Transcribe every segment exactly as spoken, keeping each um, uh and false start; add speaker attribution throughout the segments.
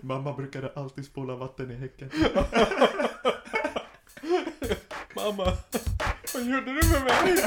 Speaker 1: Mamma brukade alltid spola vatten i häcken.
Speaker 2: Mamma, vad gjorde du med mig?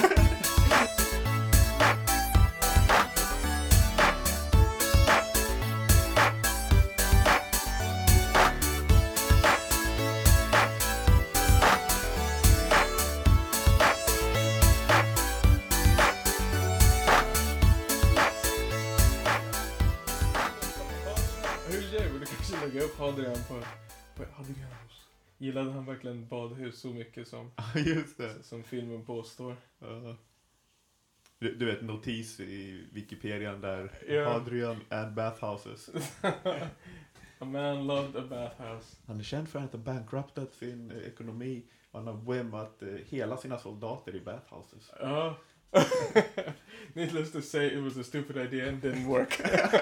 Speaker 2: Lägga upp Adrian på, på Adrianus. Gillade han verkligen badhus så mycket som,
Speaker 1: Just det.
Speaker 2: som filmen påstår?
Speaker 1: Uh, du, du vet, notis i Wikipedia där
Speaker 2: Yeah.
Speaker 1: Adrian and bathhouses.
Speaker 2: A man loved a bathhouse.
Speaker 1: Han är känd för att ha bankruptat sin eh, ekonomi. Han har whimmat eh, hela sina soldater i bathhouses.
Speaker 2: Ja. Needless to say, it was a stupid idea and didn't work.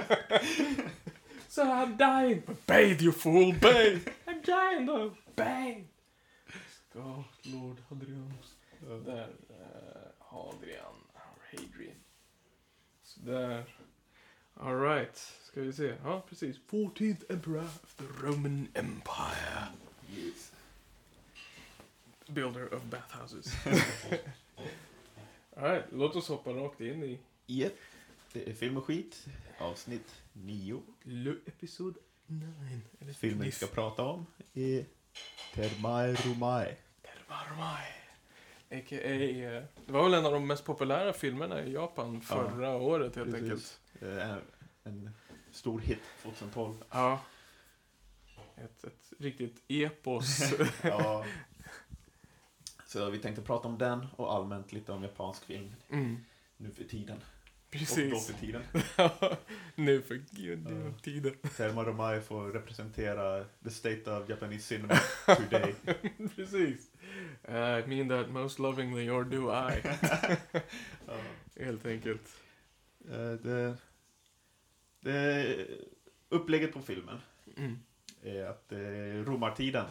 Speaker 2: So I'm dying. But bathe, you fool, bathe. I'm dying though. Bathe. Oh, Lord Hadrianus.
Speaker 1: Ja.
Speaker 2: Där. Uh, Hadrian. Hadrian. Så där. All right. Ska vi se. Ja, precis. fourteenth Emperor of the Roman Empire.
Speaker 1: Yes.
Speaker 2: Builder of bathhouses. All right. Låt oss hoppa rakt in i
Speaker 1: Yep. Det är film och skit. Avsnitt nio.
Speaker 2: Le episod nine.
Speaker 1: Filmen vi ska prata om är Thermae Romae.
Speaker 2: Termarmai. A K A. Uh, det var väl en av de mest populära filmerna i Japan förra
Speaker 1: Ja,
Speaker 2: året helt
Speaker 1: precis.
Speaker 2: enkelt.
Speaker 1: Eh, En stor hit tjugohundratolv.
Speaker 2: Ja. Ett, ett riktigt epos.
Speaker 1: Ja. Så vi tänkte prata om den och allmänt lite om japansk film
Speaker 2: Mm.
Speaker 1: nu för tiden. Och då
Speaker 2: Precis.
Speaker 1: för tiden.
Speaker 2: Nu för gud, nu
Speaker 1: Ja.
Speaker 2: för tiden.
Speaker 1: Thermae Romae får representera the state of Japanese cinema today.
Speaker 2: Precis. Uh, I mean that most lovingly, or do I?
Speaker 1: Ja.
Speaker 2: Helt enkelt.
Speaker 1: Eh, Det, det upplägget på filmen
Speaker 2: Mm.
Speaker 1: är att det är romartiden.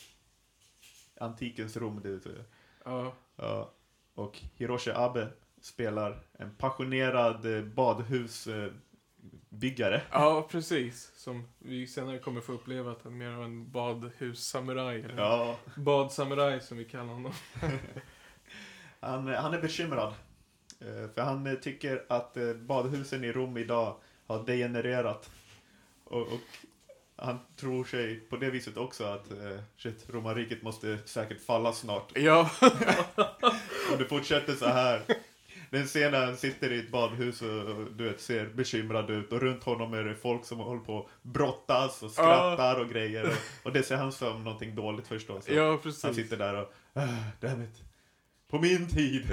Speaker 1: Antikens Rom, det vill säga.
Speaker 2: Ja.
Speaker 1: Ja. Och Hiroshi Abe spelar en passionerad eh, badhusbyggare.
Speaker 2: Ja, precis. Som vi senare kommer få uppleva att han är mer av en badhussamuraj. Eller
Speaker 1: Ja.
Speaker 2: badsamuraj som vi kallar honom.
Speaker 1: Han, han är bekymrad. eh, För han eh, tycker att eh, badhusen i Rom idag har degenererat. Och, och han tror sig på det viset också att eh, shit, romarriket måste säkert falla snart.
Speaker 2: Ja.
Speaker 1: Och det fortsätter så här. Den scenen han sitter i ett badhus och, och du vet, ser bekymrad ut. Och runt honom är det folk som håller på att brottas och skrattar och grejer. Och, och det ser han som någonting dåligt förstås. Så
Speaker 2: Ja, precis.
Speaker 1: han sitter där och ah, damn it. På min tid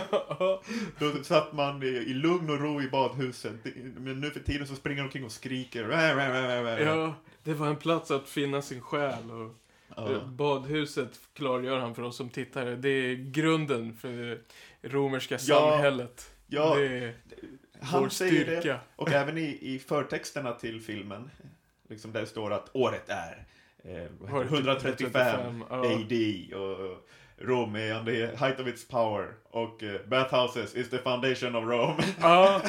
Speaker 1: då satt man i, i lugn och ro i badhuset. Men nu för tiden så springer de omkring och skriker.
Speaker 2: Ja, det var en plats att finna sin själ. Och
Speaker 1: Ja.
Speaker 2: badhuset klargör han för oss som tittare. Det är grunden för det romerska samhället.
Speaker 1: Ja,
Speaker 2: det är
Speaker 1: han
Speaker 2: vår
Speaker 1: säger
Speaker 2: styrka.
Speaker 1: det. Och även i, i förtexterna till filmen liksom där det står att året är eh, vad heter det, etthundratrettiofem
Speaker 2: ja.
Speaker 1: A D och Rome är on the height of its power och uh, bathhouses is the foundation of Rome.
Speaker 2: Ja.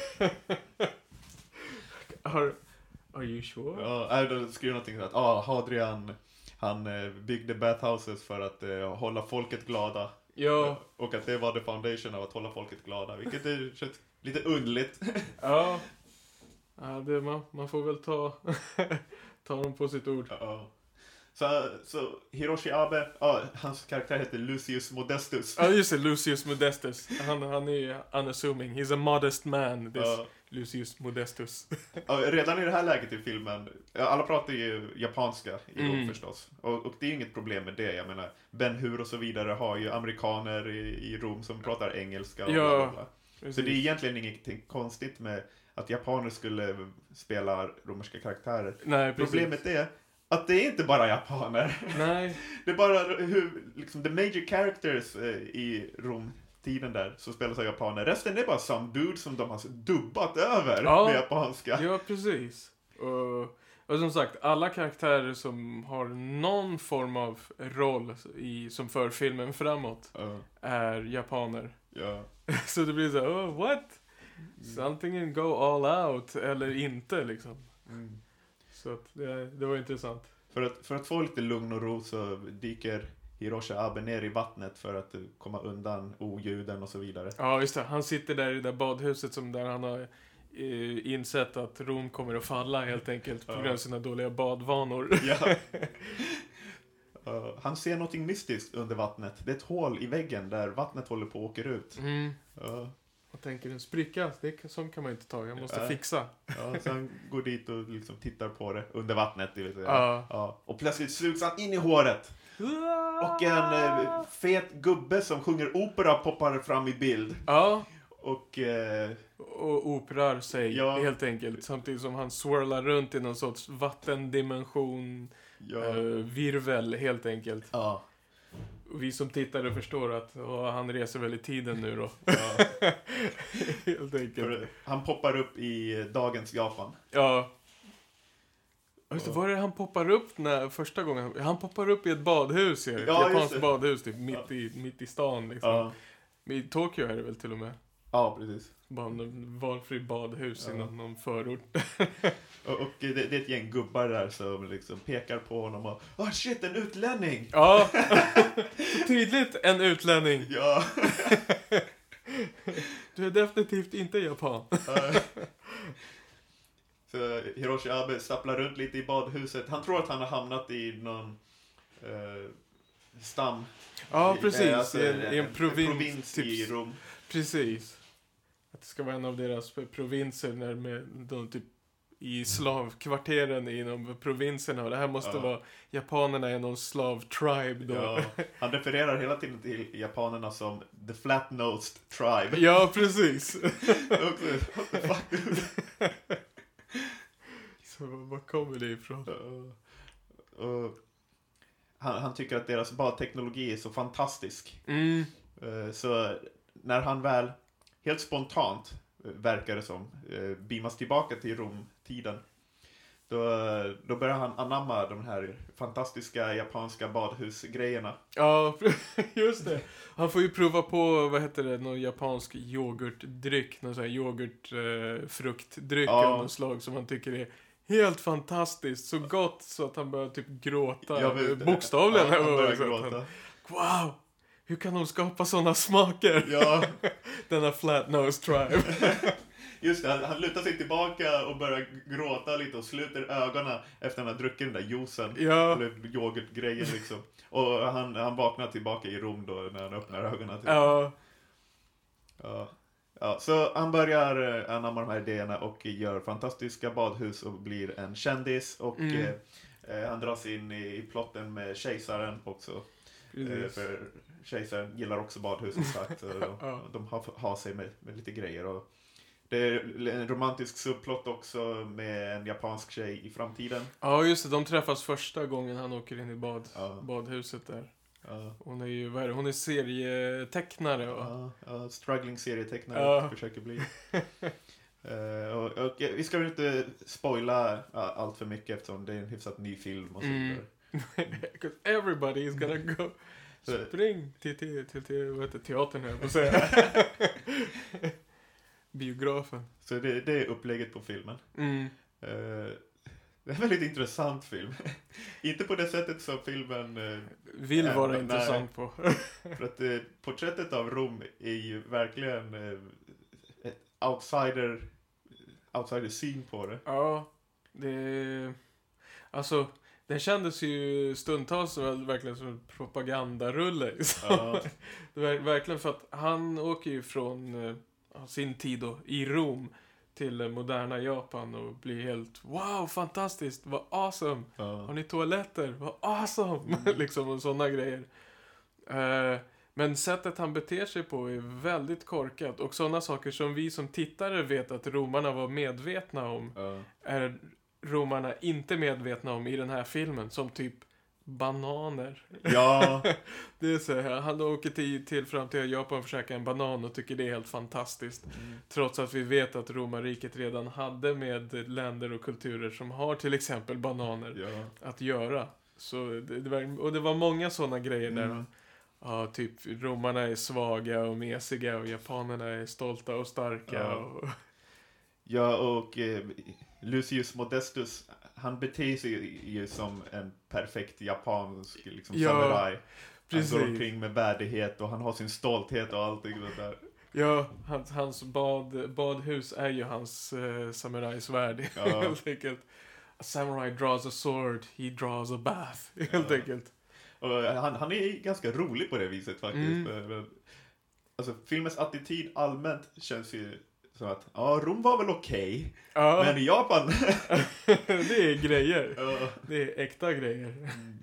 Speaker 2: are, are you sure?
Speaker 1: Ja, jag skrev någonting så att ah, Hadrian han eh, byggde bathhouses för att eh, hålla folket glada.
Speaker 2: Ja.
Speaker 1: Och att det var the foundation av att hålla folket glada, vilket är känns lite underligt.
Speaker 2: Ja. Ja, det, man, man får väl ta, ta dem på sitt ord.
Speaker 1: Ja. Så, så Hiroshi Abe, ja, hans karaktär heter Lucius Modestus.
Speaker 2: Ja, just det, Lucius Modestus. Han, han är unassuming. He's a modest man, this
Speaker 1: Ja.
Speaker 2: Lucius Modestus.
Speaker 1: Ja, redan i det här läget i filmen, ja, alla pratar ju japanska i Rom
Speaker 2: Mm.
Speaker 1: förstås. Och, och det är ju inget problem med det. Jag menar, Ben Hur och så vidare har ju amerikaner i, i Rom som pratar engelska. Och
Speaker 2: Ja,
Speaker 1: bla, bla, bla.
Speaker 2: Precis.
Speaker 1: Så det är egentligen ingenting konstigt med att japaner skulle spela romerska karaktärer.
Speaker 2: Nej, precis.
Speaker 1: Problemet är att det är inte bara japaner.
Speaker 2: Nej,
Speaker 1: Det är bara hur, liksom, the major characters eh, i Rom-tiden där som spelas av japaner. Resten är bara some dude som de har dubbat över
Speaker 2: Ja.
Speaker 1: med japanska.
Speaker 2: ja precis. Och, och som sagt, alla karaktärer som har någon form av roll i, som för filmen framåt
Speaker 1: Ja,
Speaker 2: är japaner.
Speaker 1: ja.
Speaker 2: Så det blir så här, oh, what? Something can go all out, eller inte liksom.
Speaker 1: Mm.
Speaker 2: Så att det, det var intressant.
Speaker 1: För att, för att få lite lugn och ro så dyker Hiroshi Abe ner i vattnet för att komma undan oljuden och så vidare.
Speaker 2: Ja, just det. Han sitter där i det där badhuset som där han har eh, insett att Rom kommer att falla helt enkelt på grund av sina dåliga badvanor.
Speaker 1: Ja. Uh, han ser någonting mystiskt under vattnet. Det är ett hål i väggen där vattnet håller på att åka ut.
Speaker 2: Mm.
Speaker 1: Uh.
Speaker 2: Jag tänker en spricka, det sånt kan man inte ta. Jag måste
Speaker 1: uh.
Speaker 2: fixa.
Speaker 1: Ja, så han går dit och liksom tittar på det under vattnet. Det vill säga.
Speaker 2: Uh.
Speaker 1: Ja. Och plötsligt sluts han in i håret. Och en eh, fet gubbe som sjunger opera poppar fram i bild.
Speaker 2: Ja.
Speaker 1: Och, eh,
Speaker 2: och operar sig
Speaker 1: ja.
Speaker 2: helt enkelt. Samtidigt som han swirlar runt i någon sorts vattendimension.
Speaker 1: Ja.
Speaker 2: Eh, virvel helt enkelt.
Speaker 1: Ja.
Speaker 2: Och vi som tittare förstår att åh, han reser väl i tiden nu då.
Speaker 1: Ja.
Speaker 2: Helt enkelt.
Speaker 1: För han poppar upp i dagens Japan.
Speaker 2: Ja. Just det, var det han poppar upp när första gången? Han poppar upp i ett badhus, ja. Ett
Speaker 1: Ja,
Speaker 2: japanskt badhus, typ, mitt,
Speaker 1: ja.
Speaker 2: i, mitt i stan liksom.
Speaker 1: Ja.
Speaker 2: I Tokyo är det väl till och med.
Speaker 1: Ja, precis.
Speaker 2: Bara en valfri badhus
Speaker 1: Ja.
Speaker 2: i någon, någon förort.
Speaker 1: Och, och det, det är ett gäng gubbar där som liksom pekar på honom och åh oh, shit, en utlänning!
Speaker 2: Ja, så tydligt en utlänning.
Speaker 1: Ja.
Speaker 2: Du är definitivt inte japan.
Speaker 1: Så Hiroshi Abe stapplar runt lite i badhuset. Han tror att han har hamnat i någon eh, stam.
Speaker 2: Ja, precis.
Speaker 1: I, alltså,
Speaker 2: I en, i en provins,
Speaker 1: en provins
Speaker 2: typ,
Speaker 1: i Rom.
Speaker 2: Precis. Att det ska vara en av deras provinser när med de typ i slavkvarteren inom provinserna. Och det här måste
Speaker 1: Ja.
Speaker 2: vara japanerna är någon slav-tribe då.
Speaker 1: Ja, han refererar hela tiden till japanerna som the flat-nosed tribe.
Speaker 2: Ja, precis.
Speaker 1: Och så, what the fuck?
Speaker 2: Så var kommer det ifrån?
Speaker 1: Uh, uh, han, han tycker att deras badteknologi är så fantastisk.
Speaker 2: Mm.
Speaker 1: Uh, så när han väl, helt spontant, uh, verkar det som, uh, beamas tillbaka till Rom-tiden, då, då börjar han anamma de här fantastiska japanska badhusgrejerna.
Speaker 2: Ja, just det. Han får ju prova på, vad heter det, någon japansk yoghurtdryck, någon sån här yoghurtfruktdryck
Speaker 1: Ja.
Speaker 2: av något slag som han tycker är helt fantastiskt, så gott så att han börjar typ gråta,
Speaker 1: Jag vet,
Speaker 2: bokstavligen.
Speaker 1: Ja, han
Speaker 2: här,
Speaker 1: börjar
Speaker 2: så att
Speaker 1: gråta.
Speaker 2: han, wow, hur kan de skapa sådana smaker?
Speaker 1: Ja.
Speaker 2: Denna flat-nosed tribe.
Speaker 1: Just det, han, han lutar sig tillbaka och börjar gråta lite och sluter ögonen efter att han har druckit den där juicen.
Speaker 2: Ja.
Speaker 1: Eller yoghurtgrejen liksom. Och han, han vaknar tillbaka i Rom då när han öppnar ögonen. Till.
Speaker 2: Ja.
Speaker 1: Ja. Ja, så han börjar eh, anamma de här idéerna och gör fantastiska badhus och blir en kändis. Och
Speaker 2: Mm.
Speaker 1: eh, han dras in i, i plotten med kejsaren också. Eh,
Speaker 2: Precis.
Speaker 1: för kejsaren gillar också badhus som sagt. Så de,
Speaker 2: Ja.
Speaker 1: de har, har sig med, med lite grejer. Och det är en romantisk subplott också med en japansk tjej i framtiden.
Speaker 2: Ja, just det. De träffas första gången han åker in i bad,
Speaker 1: Ja.
Speaker 2: badhuset där.
Speaker 1: Ja.
Speaker 2: Hon är ju, vad är det? Hon är serietecknare, va?
Speaker 1: Ja, ja, struggling serietecknare
Speaker 2: Ja.
Speaker 1: försöker bli. uh, och, och vi ska väl inte spoila uh, allt för mycket eftersom det är en hyfsat ny film och så
Speaker 2: Mm.
Speaker 1: vidare.
Speaker 2: Because everybody is gonna go.
Speaker 1: Så-
Speaker 2: Spring till, till, till, till vad heter det, teatern här, på att säga. Biografen.
Speaker 1: Så det, det är upplägget på filmen.
Speaker 2: Mm.
Speaker 1: Uh, det är en väldigt intressant film. Inte på det sättet som filmen... Uh,
Speaker 2: Vill
Speaker 1: Äh,
Speaker 2: vara
Speaker 1: nej.
Speaker 2: intressant på.
Speaker 1: för att uh, porträttet av Rom är ju verkligen uh, ett outsider, outsider syn på det.
Speaker 2: Ja, det... Alltså, den kändes ju stundtals väl verkligen som en propagandarulle. Liksom.
Speaker 1: Ja.
Speaker 2: Det var verkligen för att han åker ju från eh, sin tid då, i Rom till eh, moderna Japan och blir helt wow, fantastiskt, vad awesome.
Speaker 1: Ja.
Speaker 2: Har ni toaletter? Vad awesome!
Speaker 1: Mm.
Speaker 2: liksom och sådana grejer. Eh, men sättet han beter sig på är väldigt korkat. Och sådana saker som vi som tittare vet att romarna var medvetna om
Speaker 1: Ja.
Speaker 2: är romarna inte medvetna om i den här filmen. Som typ bananer.
Speaker 1: Ja.
Speaker 2: Det är så här, han åker till, till fram till Japan och försöker en banan och tycker det är helt fantastiskt.
Speaker 1: Mm.
Speaker 2: Trots att vi vet att romarriket redan hade med länder och kulturer som har till exempel bananer
Speaker 1: Ja.
Speaker 2: att göra. Så det, det var, och det var många sådana grejer där.
Speaker 1: Mm.
Speaker 2: Ja, typ romarna är svaga och mesiga och japanerna är stolta och starka.
Speaker 1: Ja.
Speaker 2: Och,
Speaker 1: Ja, och eh, Lucius Modestus, han beter sig ju som en perfekt japansk liksom,
Speaker 2: Ja,
Speaker 1: samurai.
Speaker 2: precis.
Speaker 1: Han går omkring med värdighet och han har sin stolthet och allting sånt där.
Speaker 2: Ja, hans, hans bad, badhus är ju hans eh, samurajsvärd,
Speaker 1: Ja.
Speaker 2: helt enkelt. A samurai draws a sword, he draws a bath, helt
Speaker 1: Ja.
Speaker 2: enkelt.
Speaker 1: Och han, han är ganska rolig på det viset faktiskt.
Speaker 2: Mm.
Speaker 1: Alltså filmens attityd allmänt känns ju som att ja, Rom var väl okej,
Speaker 2: Ja,
Speaker 1: men i Japan
Speaker 2: det är grejer.
Speaker 1: ja.
Speaker 2: Det är äkta grejer.
Speaker 1: Mm.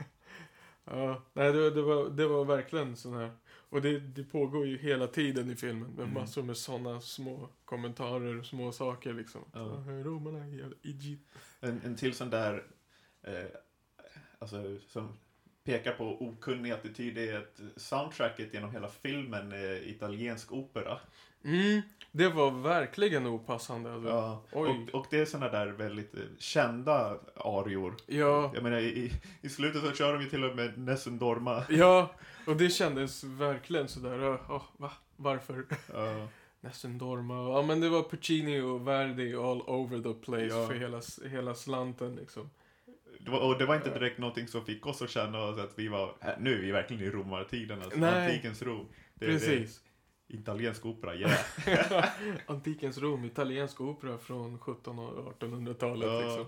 Speaker 2: Ja, nej, det, det, var, det var verkligen sån här. Och det, det pågår ju hela tiden i filmen med
Speaker 1: Mm.
Speaker 2: massor med såna små kommentarer, små saker liksom.
Speaker 1: Ja.
Speaker 2: Romarna är jävla idiot.
Speaker 1: en, en till sån där eh, alltså som pekar på okunnig attityd är att soundtracket genom hela filmen är italiensk opera.
Speaker 2: Mm, det var verkligen opassande. Alltså.
Speaker 1: Ja,
Speaker 2: Oj.
Speaker 1: och, och det är såna där väldigt eh, kända arior.
Speaker 2: Ja,
Speaker 1: Jag menar, i, i slutet så kör de ju till och med Nessun Dorma.
Speaker 2: ja, och det kändes verkligen sådär, oh, va, varför?
Speaker 1: Ja,
Speaker 2: Nessun Dorma, ja men det var Puccini och Verdi all over the place
Speaker 1: Ja.
Speaker 2: för hela, hela slanten liksom.
Speaker 1: det var, och det var inte direkt någonting som fick oss att känna oss att vi var, här, nu är vi verkligen i romartiden, alltså
Speaker 2: Nej.
Speaker 1: antikens Rom. Det,
Speaker 2: Precis.
Speaker 1: det är italiensk opera, yeah.
Speaker 2: Antikens Rom, italiensk opera från sjuttonhundra- och artonhundratalet
Speaker 1: Ja.
Speaker 2: liksom.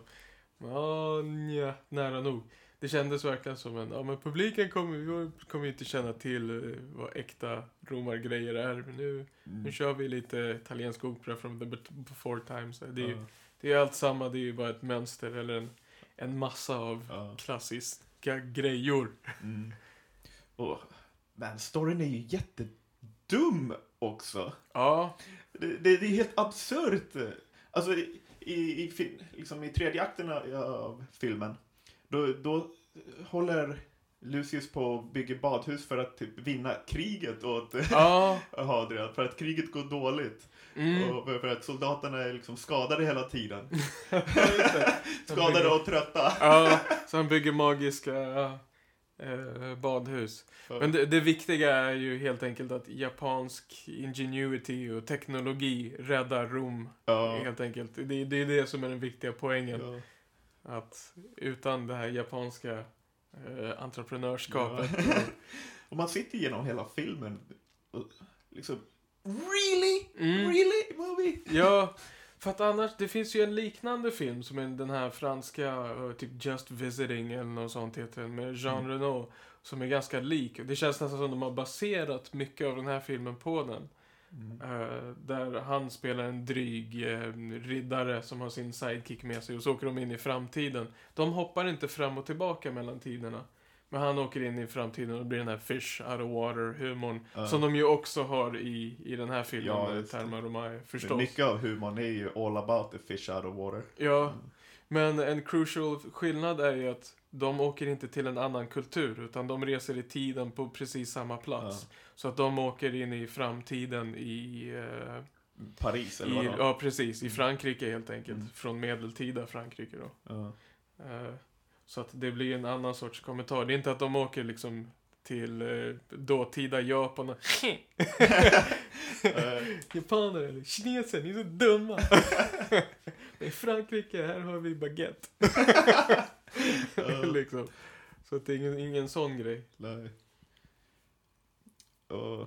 Speaker 2: Ja, nja, nära nog. Det kändes verkligen som en, ja men publiken kommer ju kommer inte känna till eh, vad äkta romargrejer är. Men nu,
Speaker 1: Mm.
Speaker 2: nu kör vi lite italiensk opera from the before times. Det är, ju-
Speaker 1: Ja,
Speaker 2: det är allt samma, det är ju bara ett mönster eller en, en massa av
Speaker 1: ja.
Speaker 2: klassiska grejor.
Speaker 1: Mm. Och, men storyn är ju jättedum också.
Speaker 2: Ja,
Speaker 1: Det, det, det är helt absurt. Alltså i, i, i, fi- liksom, i tredje akten av filmen, då, då håller Lucius på och bygger badhus för att typ vinna kriget åt
Speaker 2: ja,
Speaker 1: Hadrian, för att kriget går dåligt.
Speaker 2: mm.
Speaker 1: Och för, för att soldaterna är liksom skadade hela tiden.
Speaker 2: Just det.
Speaker 1: Skadade och trötta.
Speaker 2: Ja, så han bygger magiska eh, badhus. Men det, det viktiga är ju helt enkelt att japansk ingenuity och teknologi räddar Rom.
Speaker 1: Ja.
Speaker 2: Helt enkelt. Det, det är det som är den viktiga poängen.
Speaker 1: Ja.
Speaker 2: Att utan det här japanska eh, entreprenörskapet.
Speaker 1: Och man sitter genom hela filmen och liksom, really?
Speaker 2: Mm.
Speaker 1: Really? Movie?
Speaker 2: Ja, för att annars, det finns ju en liknande film som är den här franska, eh, typ Just Visiting eller något sånt heter den, med Jean
Speaker 1: Mm.
Speaker 2: Reno, som är ganska lik. Det känns nästan som de har baserat mycket av den här filmen på den.
Speaker 1: Mm.
Speaker 2: Eh, där han spelar en dryg eh, riddare som har sin sidekick med sig och så åker de in i framtiden. De hoppar inte fram och tillbaka mellan tiderna. Men han åker in i framtiden och blir den här fish out of water-humorn.
Speaker 1: Ja.
Speaker 2: Som de ju också har i, i den här filmen
Speaker 1: Ja,
Speaker 2: med
Speaker 1: just det.
Speaker 2: Terma Romai,
Speaker 1: Men
Speaker 2: förstås.
Speaker 1: mycket av humorn är ju all about the fish out of water.
Speaker 2: Ja, men en crucial skillnad är ju att de åker inte till en annan kultur utan de reser i tiden på precis samma plats.
Speaker 1: Ja.
Speaker 2: Så att de åker in i framtiden i... Eh,
Speaker 1: Paris eller
Speaker 2: i
Speaker 1: vad
Speaker 2: ja, precis. I
Speaker 1: Mm.
Speaker 2: Frankrike helt enkelt.
Speaker 1: Mm.
Speaker 2: Från medeltida Frankrike då.
Speaker 1: Ja.
Speaker 2: Eh, så att det blir en annan sorts kommentar. Det är inte att de åker liksom till eh, dåtida Japan och japaner eller kineser, ni är så dumma. Men i Frankrike, här har vi baguette.
Speaker 1: Ja.
Speaker 2: liksom. Så att det är ingen, ingen sån grej.
Speaker 1: Nej. Och...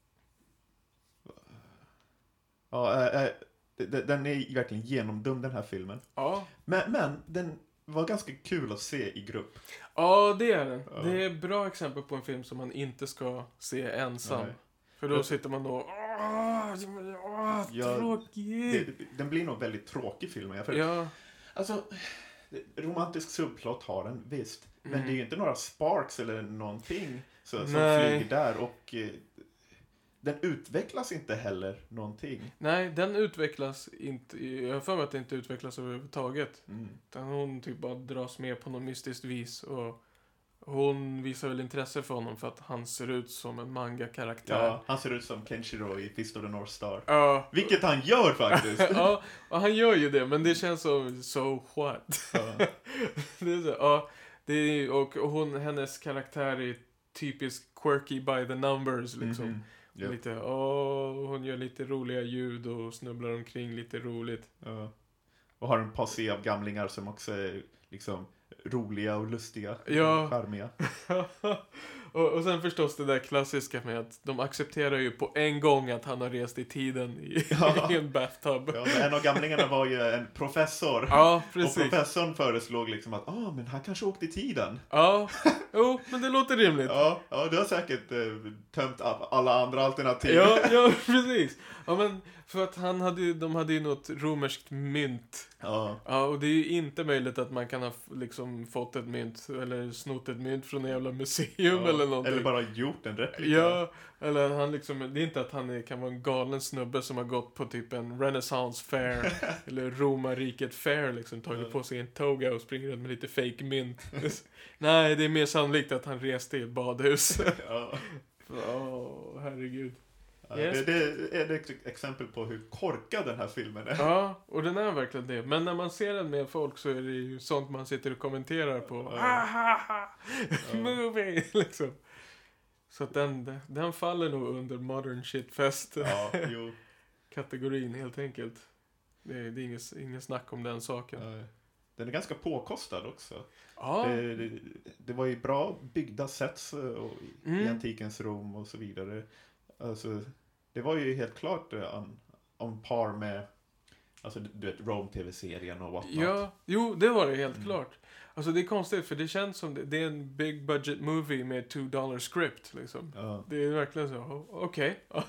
Speaker 1: Ja, äh, äh, d- den är verkligen genomdum den här filmen.
Speaker 2: Ja.
Speaker 1: Men, men den var ganska kul att se i grupp.
Speaker 2: Ja, det är den.
Speaker 1: Ja.
Speaker 2: Det är ett bra exempel på en film som man inte ska se ensam.
Speaker 1: Nej.
Speaker 2: För då
Speaker 1: Ja.
Speaker 2: sitter man då... Åh, åh,
Speaker 1: Ja,
Speaker 2: tråkigt.
Speaker 1: Det, den blir nog väldigt tråkig film. För,
Speaker 2: Ja.
Speaker 1: Alltså, romantisk subplot har den, visst. Men
Speaker 2: Mm.
Speaker 1: det är ju inte några sparks eller någonting så, som
Speaker 2: Nej.
Speaker 1: flyger där. Och eh, den utvecklas inte heller någonting.
Speaker 2: Nej, den utvecklas inte... Jag har för mig att det inte utvecklas överhuvudtaget.
Speaker 1: Mm.
Speaker 2: Utan hon typ bara dras med på något mystiskt vis. Och hon visar väl intresse för honom för att han ser ut som en manga-karaktär.
Speaker 1: Ja, han ser ut som Kenshiro i Fist of the North Star.
Speaker 2: Ja.
Speaker 1: Vilket han gör faktiskt.
Speaker 2: Ja, och han gör ju det, men det känns som so what.
Speaker 1: Ja.
Speaker 2: Det är så, ja, det är, och och hon, hennes karaktär är typiskt quirky by the numbers liksom.
Speaker 1: Mhm. Ja.
Speaker 2: Lite, åh, hon gör lite roliga ljud och snubblar omkring lite roligt.
Speaker 1: Ja. Och har en posse av gamlingar som också är liksom roliga och lustiga.
Speaker 2: Ja.
Speaker 1: Charmiga.
Speaker 2: och, och sen förstås det där klassiska med att de accepterar ju på en gång att han har rest i tiden i,
Speaker 1: Ja.
Speaker 2: i en bathtub.
Speaker 1: Ja, men en av gamlingarna var ju en professor.
Speaker 2: Ja,
Speaker 1: Och
Speaker 2: precis.
Speaker 1: professorn föreslog liksom att ah, men han kanske åkte i tiden.
Speaker 2: Ja, jo, men det låter rimligt.
Speaker 1: Ja, ja, du har säkert eh, tömt av alla andra alternativ.
Speaker 2: Ja, ja, precis. Ja, men för att han hade ju, de hade ju något romerskt mynt.
Speaker 1: Ja.
Speaker 2: Ja, och det är ju inte möjligt att man kan ha f- liksom fått ett mynt eller snott ett mynt från en jävla museum
Speaker 1: Ja,
Speaker 2: eller någonting.
Speaker 1: eller bara gjort en replika.
Speaker 2: Ja, eller han liksom, det är inte att han är, kan vara en galen snubbe som har gått på typ en Renaissance fair eller Romarriket fair liksom, tagit
Speaker 1: Ja.
Speaker 2: på sig en toga och springer runt med lite fake mynt. Nej, det är mer sannolikt att han reste i ett badhus.
Speaker 1: Ja.
Speaker 2: Åh, oh, herregud.
Speaker 1: Ja,
Speaker 2: Yes.
Speaker 1: det, det är ett exempel på hur korkad den här filmen är.
Speaker 2: Ja, och den är verkligen det. Men när man ser den med folk så är det ju sånt man sitter och kommenterar på.
Speaker 1: Ja.
Speaker 2: Ah, ha, ha.
Speaker 1: Ja.
Speaker 2: Movie, liksom. Så att den, den faller nog under modern shitfest
Speaker 1: Ja, jo.
Speaker 2: kategorin helt enkelt. Det är, det är inget, inget snack om den saken.
Speaker 1: Ja. Den är ganska påkostad också.
Speaker 2: Ja,
Speaker 1: Det, det, det var ju bra byggda sets och, i
Speaker 2: Mm.
Speaker 1: antikens Rom och så vidare. Alltså, det var ju helt klart eh, on, on par med alltså, du vet, Rome-tv-serien och whatnot.
Speaker 2: ja, jo, det var det helt
Speaker 1: Mm.
Speaker 2: klart. Alltså det är konstigt för det känns som det, det är en big budget movie med two dollar script liksom.
Speaker 1: Ja.
Speaker 2: Det är verkligen så, oh, okej. Ja.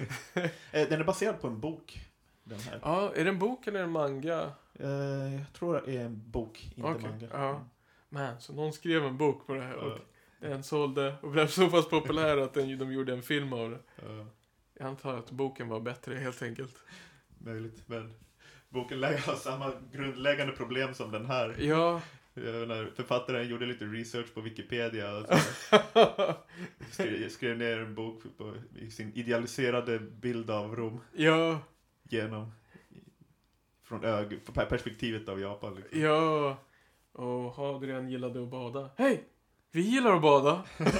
Speaker 1: Eh, Den är baserad på en bok. Den här.
Speaker 2: Ja, är det en bok eller en manga?
Speaker 1: Eh, jag tror det är en bok, inte
Speaker 2: Okej,
Speaker 1: manga.
Speaker 2: ja. Man, så någon skrev en bok på det här och
Speaker 1: Ja,
Speaker 2: den sålde och blev så pass populär att den, de gjorde en film av det.
Speaker 1: ja,
Speaker 2: Jag antar att boken var bättre helt enkelt.
Speaker 1: möjligt, men boken lär ha samma grundläggande problem som den här.
Speaker 2: Ja.
Speaker 1: Jag menar, författaren gjorde lite research på Wikipedia och skrev, skrev ner en bok på, i sin idealiserade bild av Rom
Speaker 2: ja,
Speaker 1: genom från ög, från perspektivet av Japan. Liksom.
Speaker 2: ja. Och Adrian gillade att bada. Hej! Vi gillar att bada.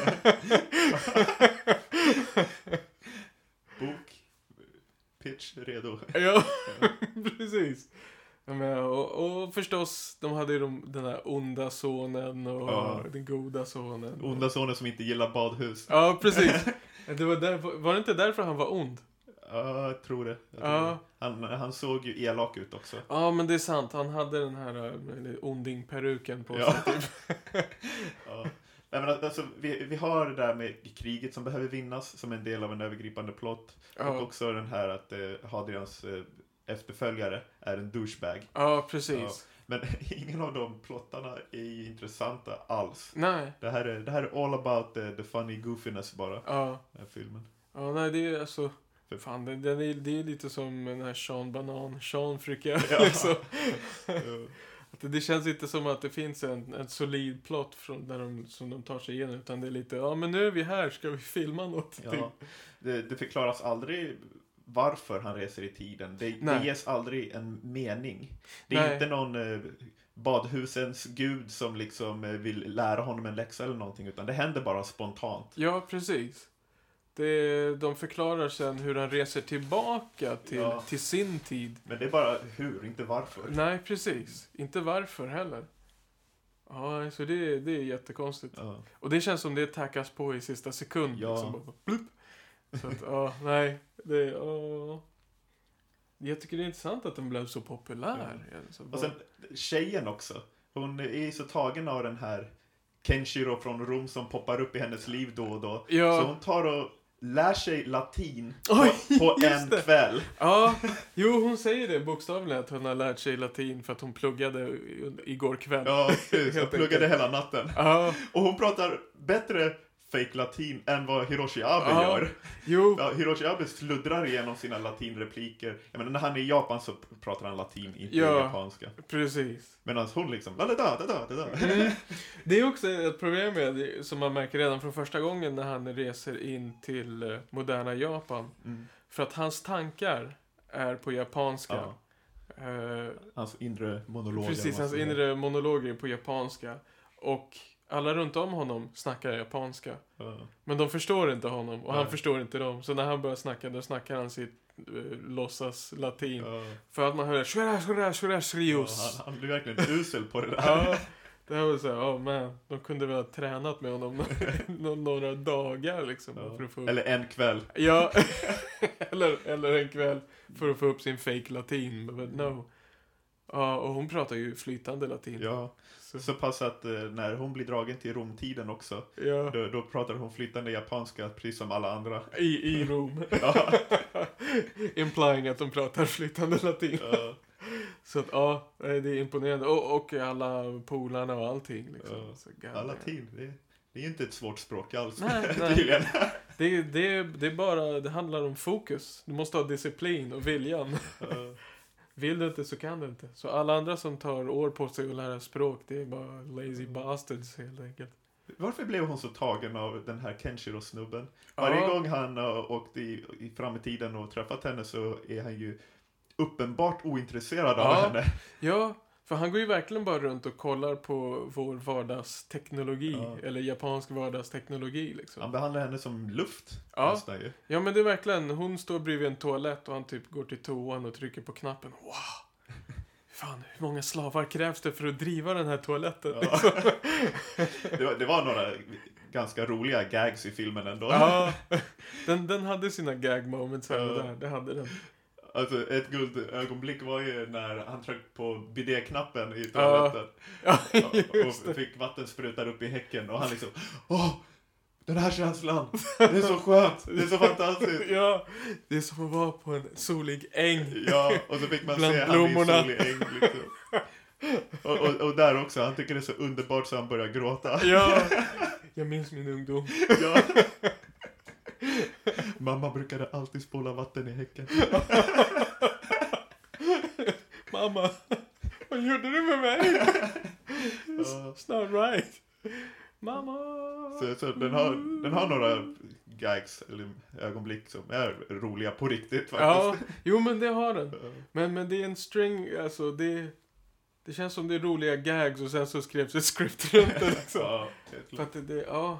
Speaker 1: Bok, pitch, redo.
Speaker 2: Ja, precis. Ja, men, och, och förstås, de hade ju de, den där onda sonen och
Speaker 1: Ja.
Speaker 2: den goda sonen.
Speaker 1: Onda sonen som inte gillar badhus.
Speaker 2: Ja, precis. Det var, där, var det inte därför han var ond?
Speaker 1: Ja, jag tror det. Jag tror
Speaker 2: Ja.
Speaker 1: det. Han, han såg ju elak ut också.
Speaker 2: Ja, men det är sant. Han hade den här äh, onding-peruken på
Speaker 1: Ja.
Speaker 2: sig. Typ.
Speaker 1: Ja. Nej, men alltså, vi, vi har det där med kriget som behöver vinnas som en del av en övergripande plott. Och
Speaker 2: Ja.
Speaker 1: också den här att eh, Hadrians eh, efterföljare är en douchebag.
Speaker 2: Ja, precis.
Speaker 1: Ja. Men ingen av de plottarna är ju intressanta alls.
Speaker 2: Nej.
Speaker 1: Det här är, det här är all about the, the funny goofiness bara,
Speaker 2: Ja.
Speaker 1: den här filmen.
Speaker 2: Ja, nej, det är alltså... Fan, det, det, är, det är lite som den här Sean Banan, Sean Fricka.
Speaker 1: Ja.
Speaker 2: liksom.
Speaker 1: Ja.
Speaker 2: Att det, det känns inte som att det finns en, en solid plott från där de, som de tar sig igenom. Utan det är lite, ja men nu är vi här, ska vi filma något?
Speaker 1: Ja.
Speaker 2: Typ.
Speaker 1: Det, det förklaras aldrig varför han reser i tiden. Det, det
Speaker 2: Nej.
Speaker 1: ges aldrig en mening. Det är
Speaker 2: Nej.
Speaker 1: inte någon eh, badhusens gud som liksom eh, vill lära honom en läxa eller någonting. Utan det händer bara spontant.
Speaker 2: Ja, precis. Det, de förklarar sen hur han reser tillbaka till,
Speaker 1: Ja.
Speaker 2: till sin tid.
Speaker 1: Men det är bara hur, inte varför.
Speaker 2: Nej, precis. Inte varför heller. Ja, så det, det är jättekonstigt.
Speaker 1: Ja.
Speaker 2: Och det känns som det tackas på i sista sekund.
Speaker 1: Ja.
Speaker 2: Liksom, bara, plupp. Så att, ja, nej. Det, ja. Jag tycker det är intressant att den blev så populär. Alltså,
Speaker 1: Och sen tjejen också. Hon är så tagen av den här Kenshiro från Rom som poppar upp i hennes liv då och då.
Speaker 2: Ja.
Speaker 1: Så hon tar och lär sig latin
Speaker 2: Oj,
Speaker 1: på, på
Speaker 2: just
Speaker 1: en
Speaker 2: det.
Speaker 1: kväll.
Speaker 2: Ja, jo hon säger det bokstavligen att hon har lärt sig latin för att hon pluggade i- igår kväll.
Speaker 1: Ja, precis. Jag
Speaker 2: Helt
Speaker 1: pluggade
Speaker 2: enkelt.
Speaker 1: hela natten.
Speaker 2: Ja,
Speaker 1: Och hon pratar bättre fake latin än vad Hiroshi Abe
Speaker 2: Ja.
Speaker 1: gör.
Speaker 2: jo,
Speaker 1: Ja, Hiroshi Abe sluddrar igenom sina latinrepliker. Jag menar, när han är i Japan så pratar han latin, inte
Speaker 2: Ja.
Speaker 1: japanska.
Speaker 2: precis.
Speaker 1: Medan hon liksom, la la da da da da.
Speaker 2: Mm. Det är också ett problem med det, som man märker redan från första gången när han reser in till eh, moderna Japan.
Speaker 1: Mm.
Speaker 2: För att hans tankar är på japanska.
Speaker 1: Ja.
Speaker 2: Eh,
Speaker 1: Hans inre monologer.
Speaker 2: precis,
Speaker 1: måste
Speaker 2: hans
Speaker 1: jag säga.
Speaker 2: inre monologer är på japanska. Och alla runt om honom snackar japanska.
Speaker 1: Ja.
Speaker 2: Men de förstår inte honom och han
Speaker 1: Nej.
Speaker 2: förstår inte dem. Så när han börjar snacka, då snackar han sitt uh, låtsas latin.
Speaker 1: Ja.
Speaker 2: För att man hör shura shura shura shrios.
Speaker 1: Ja, han, han blir verkligen usel på det där.
Speaker 2: Ja, det var så här, oh man, de kunde väl ha tränat med honom några, några dagar liksom.
Speaker 1: Ja.
Speaker 2: För att få upp...
Speaker 1: Eller en kväll.
Speaker 2: Ja, eller, eller en kväll för att få upp sin fake latin, but no. Ja, och hon pratar ju flytande latin.
Speaker 1: Ja,
Speaker 2: Så,
Speaker 1: så pass att eh, när hon blir dragen till Romtiden också,
Speaker 2: ja,
Speaker 1: då, då pratar hon flytande japanska precis som alla andra.
Speaker 2: i, i Rom.
Speaker 1: Ja.
Speaker 2: Implying att de pratar flytande latin.
Speaker 1: Ja.
Speaker 2: Så att, ja, det är imponerande. Och, och alla polarna och allting liksom.
Speaker 1: Ja.
Speaker 2: Så, god
Speaker 1: Ja,
Speaker 2: damn.
Speaker 1: latin, det, det är ju inte ett svårt språk alls.
Speaker 2: Nej, nej.
Speaker 1: Tydligen.
Speaker 2: Det, det, det är bara, det handlar om fokus. Du måste ha disciplin och viljan.
Speaker 1: Ja.
Speaker 2: Vill du inte så kan du inte. Så alla andra som tar år på sig att lära språk, det är bara lazy bastards helt enkelt.
Speaker 1: Varför blev hon så tagen av den här Kenshiro-snubben? Varje
Speaker 2: Ja.
Speaker 1: gång han har åkt i, i fram i tiden och träffat henne så är han ju uppenbart ointresserad av
Speaker 2: Ja.
Speaker 1: henne.
Speaker 2: Ja, för han går ju verkligen bara runt och kollar på vår vardagsteknologi.
Speaker 1: Ja.
Speaker 2: Eller japansk vardagsteknologi liksom.
Speaker 1: Han behandlar henne som luft.
Speaker 2: Ja.
Speaker 1: Nästan ju.
Speaker 2: Ja, men det är verkligen, hon står bredvid en toalett och han typ går till toan och trycker på knappen. Wow! Fan, hur många slavar krävs det för att driva den här toaletten?
Speaker 1: Ja.
Speaker 2: Liksom.
Speaker 1: det, var, det var några ganska roliga gags i filmen ändå.
Speaker 2: Ja, den, den hade sina gag moments här och
Speaker 1: Ja.
Speaker 2: där, det hade den.
Speaker 1: Alltså ett guldögonblick var ju när han tryckte på bidéknappen i toaletten.
Speaker 2: Ja,
Speaker 1: Ja,
Speaker 2: just
Speaker 1: och
Speaker 2: det.
Speaker 1: fick vatten sprutar upp i häcken och han liksom, åh, den här känslan, det är så skönt, det är så fantastiskt.
Speaker 2: Ja, det är som att vara på en solig äng.
Speaker 1: Ja, och så fick man
Speaker 2: Bland
Speaker 1: se han
Speaker 2: blommorna.
Speaker 1: i solig äng liksom. och, och, och där också, han tycker det är så underbart så han börjar gråta.
Speaker 2: Ja, jag minns min ungdom.
Speaker 1: Ja. Mamma brukade alltid spola vatten i häcken.
Speaker 2: Mamma, vad gjorde du med mig?
Speaker 1: Ja.
Speaker 2: It's not right. Mamma.
Speaker 1: Så, så den, har, den har några gags eller ögonblick som är roliga på riktigt
Speaker 2: Ja,
Speaker 1: faktiskt.
Speaker 2: jo men det har den.
Speaker 1: Ja.
Speaker 2: Men, men det är en string, alltså det, det känns som det är roliga gags och sen så skrevs ett script runt det liksom.
Speaker 1: Ja, helt
Speaker 2: För
Speaker 1: klart.
Speaker 2: att det, det ja.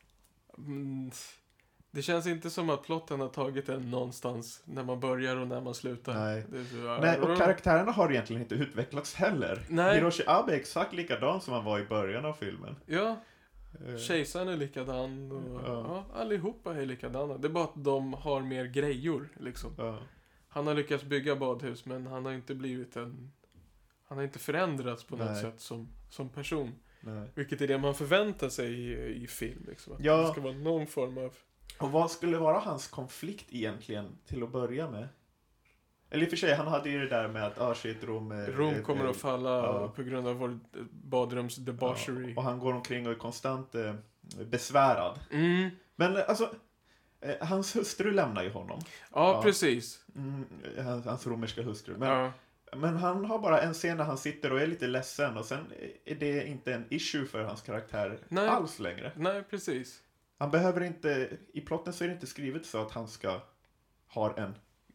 Speaker 2: Mm, det känns inte som att plotten har tagit en någonstans när man börjar och när man slutar.
Speaker 1: Nej.
Speaker 2: Det är så,
Speaker 1: Nej, och karaktärerna har egentligen inte utvecklats heller.
Speaker 2: Nej.
Speaker 1: Hiroshi Abe är exakt likadan som han var i början av filmen.
Speaker 2: Ja,
Speaker 1: Eh,
Speaker 2: kejsaren är likadan och
Speaker 1: Ja.
Speaker 2: ja, allihopa är likadana. Det är bara att de har mer grejor liksom.
Speaker 1: Ja.
Speaker 2: Han har lyckats bygga badhus men han har inte blivit en... Han har inte förändrats på något
Speaker 1: Nej.
Speaker 2: sätt som, som person.
Speaker 1: Nej.
Speaker 2: Vilket är det man förväntar sig i, i film liksom. Att
Speaker 1: Ja.
Speaker 2: det ska vara någon form av...
Speaker 1: Och vad skulle vara hans konflikt egentligen till att börja med? Eller i och för sig, han hade ju det där med att ah, shit, Rom... är-
Speaker 2: Rom
Speaker 1: är-
Speaker 2: kommer
Speaker 1: är-
Speaker 2: att falla
Speaker 1: ja.
Speaker 2: på grund av vår badrums debauchery.
Speaker 1: Ja, och han går omkring och är konstant eh, besvärad.
Speaker 2: Mm.
Speaker 1: Men eh, alltså, eh, hans hustru lämnar ju honom.
Speaker 2: Ja,
Speaker 1: Ja.
Speaker 2: precis.
Speaker 1: Mm, hans, hans romerska hustru. Men,
Speaker 2: Ja.
Speaker 1: men han har bara en scen när han sitter och är lite ledsen. Och sen är det inte en issue för hans karaktär
Speaker 2: Nej.
Speaker 1: alls längre.
Speaker 2: Nej, precis.
Speaker 1: Han behöver inte, i plotten så är det inte skrivet så att han ska ha en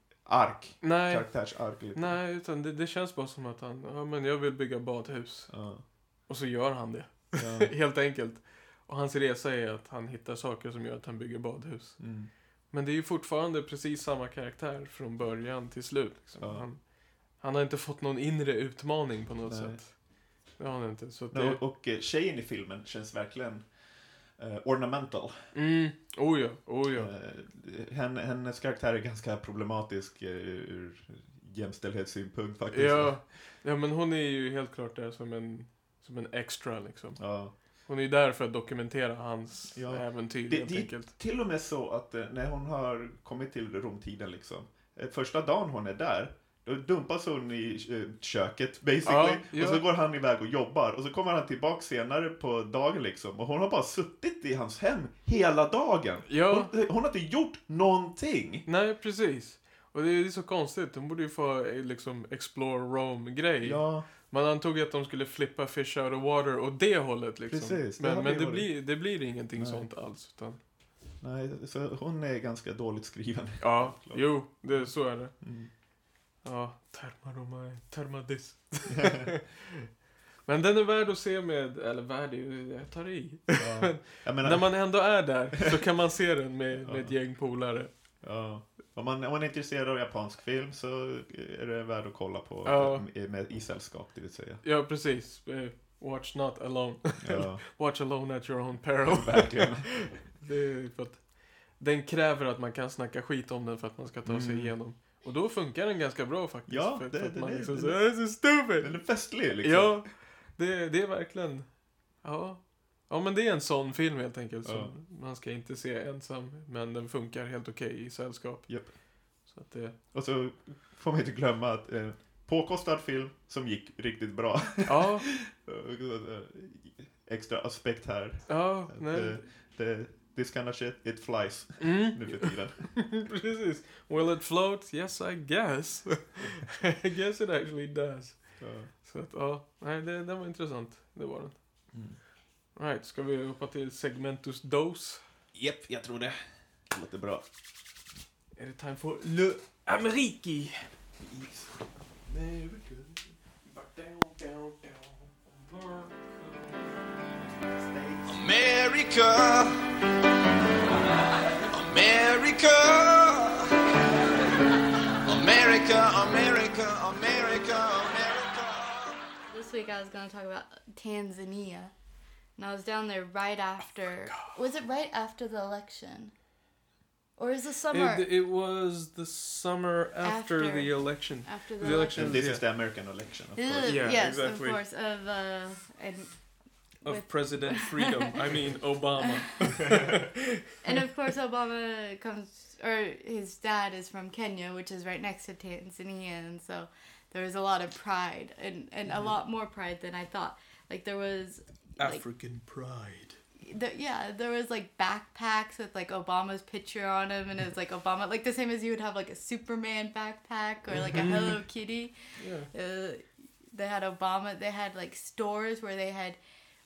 Speaker 1: ark.
Speaker 2: Nej,
Speaker 1: Karaktärsark lite.
Speaker 2: nej utan det, det känns bara som att han, ja men jag vill bygga badhus.
Speaker 1: Ja.
Speaker 2: Och så gör han det.
Speaker 1: Ja.
Speaker 2: Helt enkelt. Och hans resa är att han hittar saker som gör att han bygger badhus.
Speaker 1: Mm.
Speaker 2: Men det är ju fortfarande precis samma karaktär från början till slut. Liksom.
Speaker 1: Ja.
Speaker 2: Han, han har inte fått någon inre utmaning på något
Speaker 1: Nej.
Speaker 2: sätt. Det har han inte. Så att
Speaker 1: No,
Speaker 2: det,
Speaker 1: och eh, tjejen i filmen känns verkligen eh, ornamental.
Speaker 2: mm, oh ja, oh ja.
Speaker 1: Eh, hen, hennes karaktär är ganska problematisk eh, ur jämställdhetssynpunkt faktiskt.
Speaker 2: Ja, ja, men hon är ju helt klart där som en, som en extra liksom.
Speaker 1: Ja.
Speaker 2: Hon är ju där för att dokumentera hans
Speaker 1: Ja.
Speaker 2: äventyr
Speaker 1: Det,
Speaker 2: helt
Speaker 1: det är
Speaker 2: enkelt.
Speaker 1: till och med så att eh, när hon har kommit till Romtiden liksom, eh, första dagen hon är där, då dumpas hon i eh, köket basically,
Speaker 2: Ja, ja.
Speaker 1: och så går han iväg och jobbar, och så kommer han tillbaka senare på dagen liksom, och hon har bara suttit i hans hem hela dagen.
Speaker 2: Ja.
Speaker 1: Hon, hon har inte gjort någonting.
Speaker 2: Nej, precis. Och det är så konstigt. Hon borde ju få eh, liksom explore Rome-grej.
Speaker 1: Ja,
Speaker 2: Man antog att de skulle flippa fish out of water och det hållet liksom.
Speaker 1: Precis, det
Speaker 2: men
Speaker 1: hade
Speaker 2: men
Speaker 1: ju
Speaker 2: det,
Speaker 1: varit-
Speaker 2: blir, det blir ingenting
Speaker 1: Nej.
Speaker 2: sånt alls. Utan,
Speaker 1: nej, så hon är ganska dåligt skriven.
Speaker 2: ja,
Speaker 1: Klart.
Speaker 2: jo, det, så är det.
Speaker 1: Mm.
Speaker 2: Ja, termaromai, termadis. Men den är värd att se med, eller värd, är ju- jag tar i.
Speaker 1: Ja. Jag menar,
Speaker 2: När man ändå är där så kan man se den med, med
Speaker 1: Ja.
Speaker 2: ett gäng polare.
Speaker 1: ja. Om man, om man är intresserad av japansk film så är det värd att kolla på
Speaker 2: Ja.
Speaker 1: med, med i sällskap, det vill säga.
Speaker 2: Ja, precis. Eh, Watch not alone.
Speaker 1: Ja,
Speaker 2: Watch alone at your own peril.
Speaker 1: verkligen.
Speaker 2: Det är för att den kräver att man kan snacka skit om den för att man ska ta sig
Speaker 1: Mm.
Speaker 2: igenom. Och då funkar den ganska bra faktiskt.
Speaker 1: Ja,
Speaker 2: för,
Speaker 1: det-
Speaker 2: för att
Speaker 1: det-
Speaker 2: man
Speaker 1: det-
Speaker 2: liksom
Speaker 1: det-
Speaker 2: säger, det är så stupid!
Speaker 1: Den är festlig liksom.
Speaker 2: Ja, det, det är verkligen... Ja. Ja, men det är en sån film helt enkelt som
Speaker 1: Ja.
Speaker 2: man ska inte se ensam, men den funkar helt okej i sällskap.
Speaker 1: Japp.
Speaker 2: Så att det...
Speaker 1: Och så får man inte glömma att eh, påkostad film som gick riktigt bra.
Speaker 2: Ja,
Speaker 1: Extra aspekt här.
Speaker 2: ja,
Speaker 1: Att,
Speaker 2: nej.
Speaker 1: eh, det, this kind of shit, it flies
Speaker 2: Mm.
Speaker 1: nu för tiden.
Speaker 2: Precis. Will it float? Yes, I guess. I guess it actually does.
Speaker 1: Ja.
Speaker 2: Så att, ja, nej, det, den var intressant. Det var den.
Speaker 1: Mm.
Speaker 2: Right, ska vi hoppa till segmentus dos?
Speaker 1: Japp, jag tror det. Det låter bra.
Speaker 2: Är det time for Le Ameriki?
Speaker 3: America, America, America, America, America, America.
Speaker 4: This week I was going to talk about Tanzania. And I was down there right after... Was it right after the election? Or is the summer
Speaker 2: It, it was the summer after,
Speaker 4: After.
Speaker 2: the election.
Speaker 4: after the,
Speaker 2: the election.
Speaker 1: And this
Speaker 2: Yeah.
Speaker 1: is the American election, of
Speaker 4: This
Speaker 1: course.
Speaker 4: is-
Speaker 2: Yeah,
Speaker 4: yes,
Speaker 2: exactly.
Speaker 4: of course. Of, uh, and,
Speaker 2: Of
Speaker 4: with-
Speaker 2: President Freedom. I mean, Obama.
Speaker 4: and of course Obama comes... Or his dad is from Kenya, which is right next to Tanzania. And so there was a lot of pride. And, and a lot more pride than I thought. Like there was... Like,
Speaker 2: African pride.
Speaker 4: the, yeah, there was like backpacks with like Obama's picture on them, and it was like Obama, like the same as you would have like a Superman backpack or like a Hello Kitty.
Speaker 2: Yeah.
Speaker 4: Uh, they had Obama. They had like stores where they had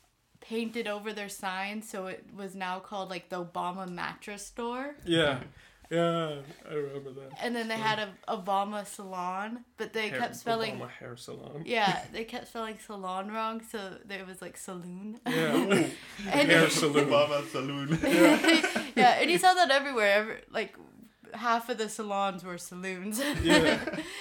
Speaker 4: painted over their signs, so it was now called like the Obama mattress store.
Speaker 2: Yeah. Yeah, I remember that.
Speaker 4: And then they had a Obama salon, but they
Speaker 2: Hair-
Speaker 4: kept spelling.
Speaker 2: Obama hair salon.
Speaker 4: Yeah, they kept spelling salon wrong, so there was like saloon.
Speaker 2: Yeah. Ooh.
Speaker 4: And
Speaker 2: Hair saloon.
Speaker 1: Obama saloon.
Speaker 4: yeah, and you saw that everywhere. Every, like half of the salons were saloons.
Speaker 2: Yeah.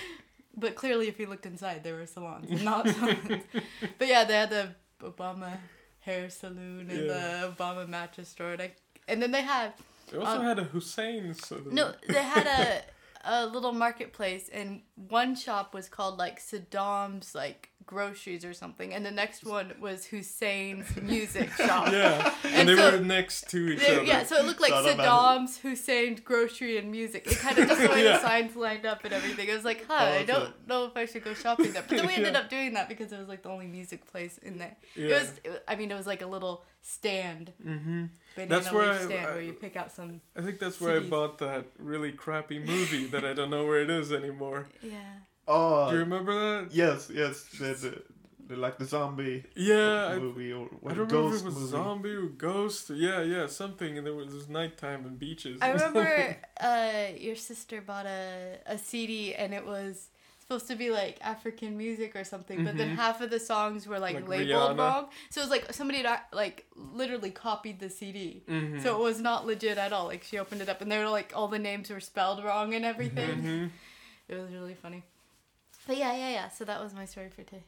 Speaker 4: But clearly, if you looked inside, there were salons, not salons. But yeah, they had the Obama hair saloon and
Speaker 2: Yeah.
Speaker 4: the Obama mattress store, and, I, and then they had
Speaker 2: They also
Speaker 4: Um,
Speaker 2: had a Hussein saloon.
Speaker 4: no, they had a a little marketplace, and one shop was called like Saddam's like groceries or something, and the next one was Hussein's music shop.
Speaker 2: Yeah, and,
Speaker 4: And
Speaker 2: they
Speaker 4: so-
Speaker 2: were next to each
Speaker 4: They-
Speaker 2: other.
Speaker 4: yeah, so it looked like
Speaker 1: Saddam and-
Speaker 4: Saddam's, Hussein's grocery and music. It kind of just the way
Speaker 2: Yeah.
Speaker 4: the signs lined up and everything. It was like, huh,
Speaker 1: Oh,
Speaker 4: I
Speaker 1: so-
Speaker 4: don't know if I should go shopping there. But then we ended
Speaker 2: Yeah.
Speaker 4: up doing that because it was like the only music place in there.
Speaker 2: Yeah.
Speaker 4: It was, it was, I mean, it was like a little stand,
Speaker 2: Mm-hmm.
Speaker 4: banana
Speaker 2: That's where
Speaker 4: leaf
Speaker 2: I-
Speaker 4: stand
Speaker 2: I-
Speaker 4: where you pick out some.
Speaker 2: I think that's where I
Speaker 4: C Ds.
Speaker 2: bought that really crappy movie that I don't know where it is anymore.
Speaker 4: Yeah.
Speaker 1: Oh,
Speaker 2: Do you remember that?
Speaker 1: yes, yes. The, the, the, like the zombie
Speaker 2: Yeah, I,
Speaker 1: movie or
Speaker 2: I
Speaker 1: what,
Speaker 2: don't
Speaker 1: ghost
Speaker 2: remember if it was
Speaker 1: movie.
Speaker 2: zombie or ghost. Or, yeah, yeah, something. And there was this nighttime and beaches.
Speaker 4: I remember uh, your sister bought a, a C D and it was supposed to be like African music or something, but then
Speaker 2: Mhm.
Speaker 4: half of the songs were like,
Speaker 2: Like
Speaker 4: labeled
Speaker 2: Rihanna.
Speaker 4: wrong. So it was like somebody had like literally copied the C D.
Speaker 2: Mhm.
Speaker 4: So it was not legit at all. Like she opened it up and they were like all the names were spelled wrong and everything.
Speaker 2: Mhm.
Speaker 4: It was really funny. But yeah, yeah, yeah. So that was my story for today.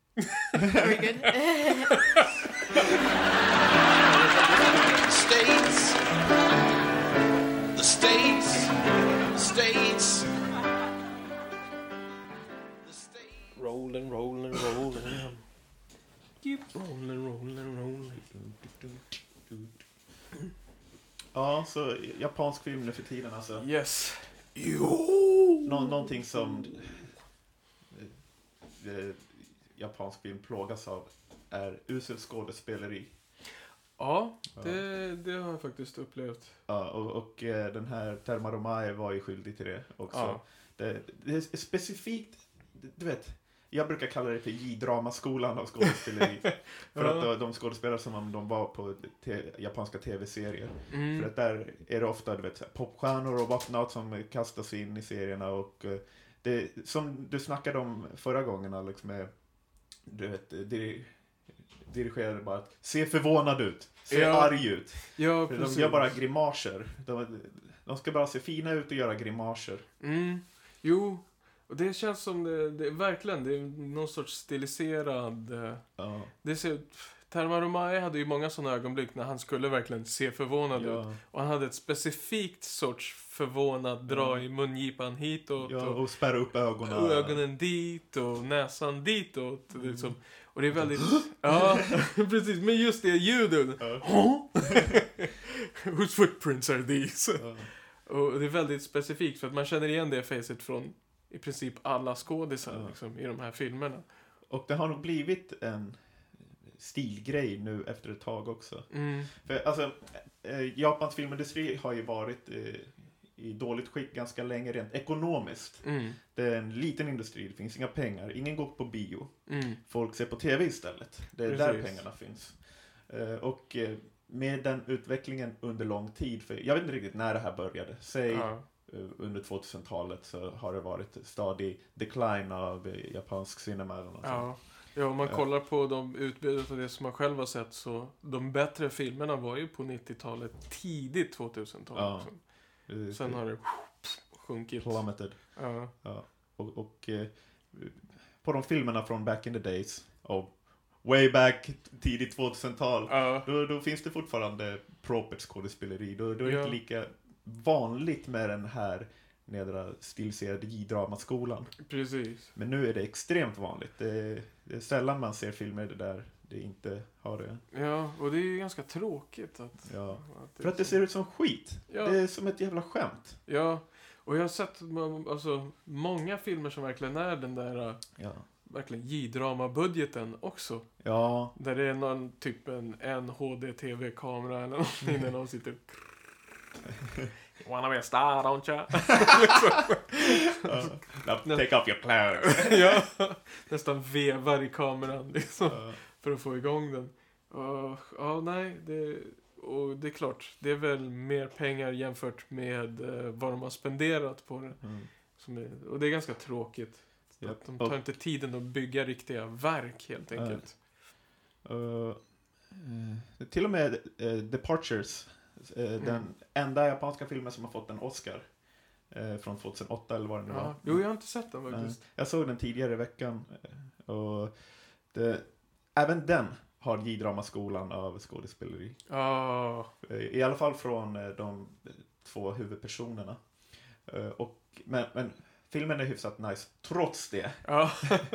Speaker 4: Are we good?
Speaker 3: States, the states, the states, the states.
Speaker 2: Rolling, rolling, rolling. Keep rolling, rolling, rolling.
Speaker 1: Ja, så japansk film nu för tiden alltså.
Speaker 2: Yes.
Speaker 1: Nå, någonting som eh, eh, japansk film plågas av är usel skådespeleri.
Speaker 2: Ja, det, det har jag faktiskt upplevt.
Speaker 1: Ja, och, och eh, den här Termaromae var ju skyldig till det också.
Speaker 2: Ja.
Speaker 1: Det, det är specifikt, du vet, jag brukar kalla det för J-dramaskolan av skådespeleri. För
Speaker 2: Ja.
Speaker 1: att de, de skådespelar som om de var på te, japanska tv-serier.
Speaker 2: Mm.
Speaker 1: För att där är det ofta, du vet, så här, popstjärnor och whatnot som kastas in i serierna. Och eh, det, som du snackade om förra gången, Alex, med, du vet, dir, dirigerade bara att se förvånad ut, se
Speaker 2: Ja.
Speaker 1: arg ut.
Speaker 2: Ja,
Speaker 1: För
Speaker 2: precis.
Speaker 1: de gör bara grimaser. De, De ska bara se fina ut och göra grimaser.
Speaker 2: Mm. Jo, och det känns som det, det verkligen, det är någon sorts stiliserad... eh,
Speaker 1: Ja.
Speaker 2: Det ser ut... Terma Romai hade ju många sådana ögonblick när han skulle verkligen se förvånad ut.
Speaker 1: Ja.
Speaker 2: Och han hade ett specifikt sorts förvånad dra i mungipan hitåt.
Speaker 1: Ja,
Speaker 2: och
Speaker 1: och spärra upp ögonen.
Speaker 2: och ögonen dit och näsan ditåt. Mm. Liksom. Och det är väldigt... ja, precis. Men just det ljudet.
Speaker 1: Ja.
Speaker 2: Whose footprints are these?
Speaker 1: Ja.
Speaker 2: Och det är väldigt specifikt för att man känner igen det facet från i princip alla skådisar
Speaker 1: Ja.
Speaker 2: liksom, i de här filmerna.
Speaker 1: Och det har nog blivit en stilgrej nu efter ett tag också.
Speaker 2: Mm.
Speaker 1: För alltså, eh, Japans filmindustri har ju varit eh, i dåligt skick ganska länge rent ekonomiskt.
Speaker 2: Mm.
Speaker 1: Det är en liten industri, det finns inga pengar, ingen går på bio.
Speaker 2: Mm.
Speaker 1: Folk ser på tv istället. Det är
Speaker 2: Precis.
Speaker 1: där pengarna finns. Eh, och eh, med den utvecklingen under lång tid, för jag vet inte riktigt när det här började. Säg
Speaker 2: Ja.
Speaker 1: eh, under tvåtusentalet så har det varit stadig decline av eh, japansk cinema eller något sånt.
Speaker 2: Ja. Ja, om man
Speaker 1: Ja.
Speaker 2: kollar på de utbudet och det som man själv har sett så de bättre filmerna var ju på nittiotalet, tidigt tvåtusental.
Speaker 1: Ja.
Speaker 2: Liksom.
Speaker 1: Eh,
Speaker 2: Sen har det sjunkit.
Speaker 1: plummeted.
Speaker 2: Ja.
Speaker 1: Ja. Och, och eh, på de filmerna från back in the days och way back tidigt tvåtusental
Speaker 2: Ja.
Speaker 1: då, då finns det fortfarande propert skådespeleri. Då, då är det
Speaker 2: Ja.
Speaker 1: inte lika vanligt med den här nedra stiliserade J-dramaskolan.
Speaker 2: Precis.
Speaker 1: Men nu är det extremt vanligt. Det, det är sällan man ser filmer där det inte har det.
Speaker 2: Ja, och det är ju ganska tråkigt att...
Speaker 1: Ja.
Speaker 2: att
Speaker 1: För att det ser ut som skit.
Speaker 2: Ja.
Speaker 1: Det är som ett jävla skämt.
Speaker 2: Ja, och jag har sett alltså, många filmer som verkligen är den där
Speaker 1: Ja.
Speaker 2: verkligen J-drama-budgeten också.
Speaker 1: Ja.
Speaker 2: Där det är någon typ en, en H D-tv-kamera eller någonting där någon sitter... You wanna be a star, don't you?
Speaker 1: Uh, now take off your clothes.
Speaker 2: Ja, nästan vevar i kameran liksom,
Speaker 1: Ja.
Speaker 2: för att få igång den. Och, ja, nej, det, och det är klart, det är väl mer pengar jämfört med eh, vad de har spenderat på det.
Speaker 1: Mm.
Speaker 2: Som är, och det är ganska tråkigt.
Speaker 1: Ja.
Speaker 2: Att de tar inte tiden att bygga riktiga verk helt enkelt.
Speaker 1: Uh, eh, till och med eh, Departures, eh,
Speaker 2: Mm.
Speaker 1: den enda japanska filmen som har fått en Oscar eh, från tjugohundraåtta eller vad det nu
Speaker 2: Ja.
Speaker 1: var.
Speaker 2: Jo, jag har inte sett den
Speaker 1: Nej.
Speaker 2: faktiskt.
Speaker 1: Jag såg den tidigare i veckan eh, och det, även den har J-dramaskolan av skådespeleri.
Speaker 2: Ja,
Speaker 1: Eh, I alla fall från eh, de två huvudpersonerna. Eh, och, men, men filmen är hyfsat nice trots det.
Speaker 2: ja.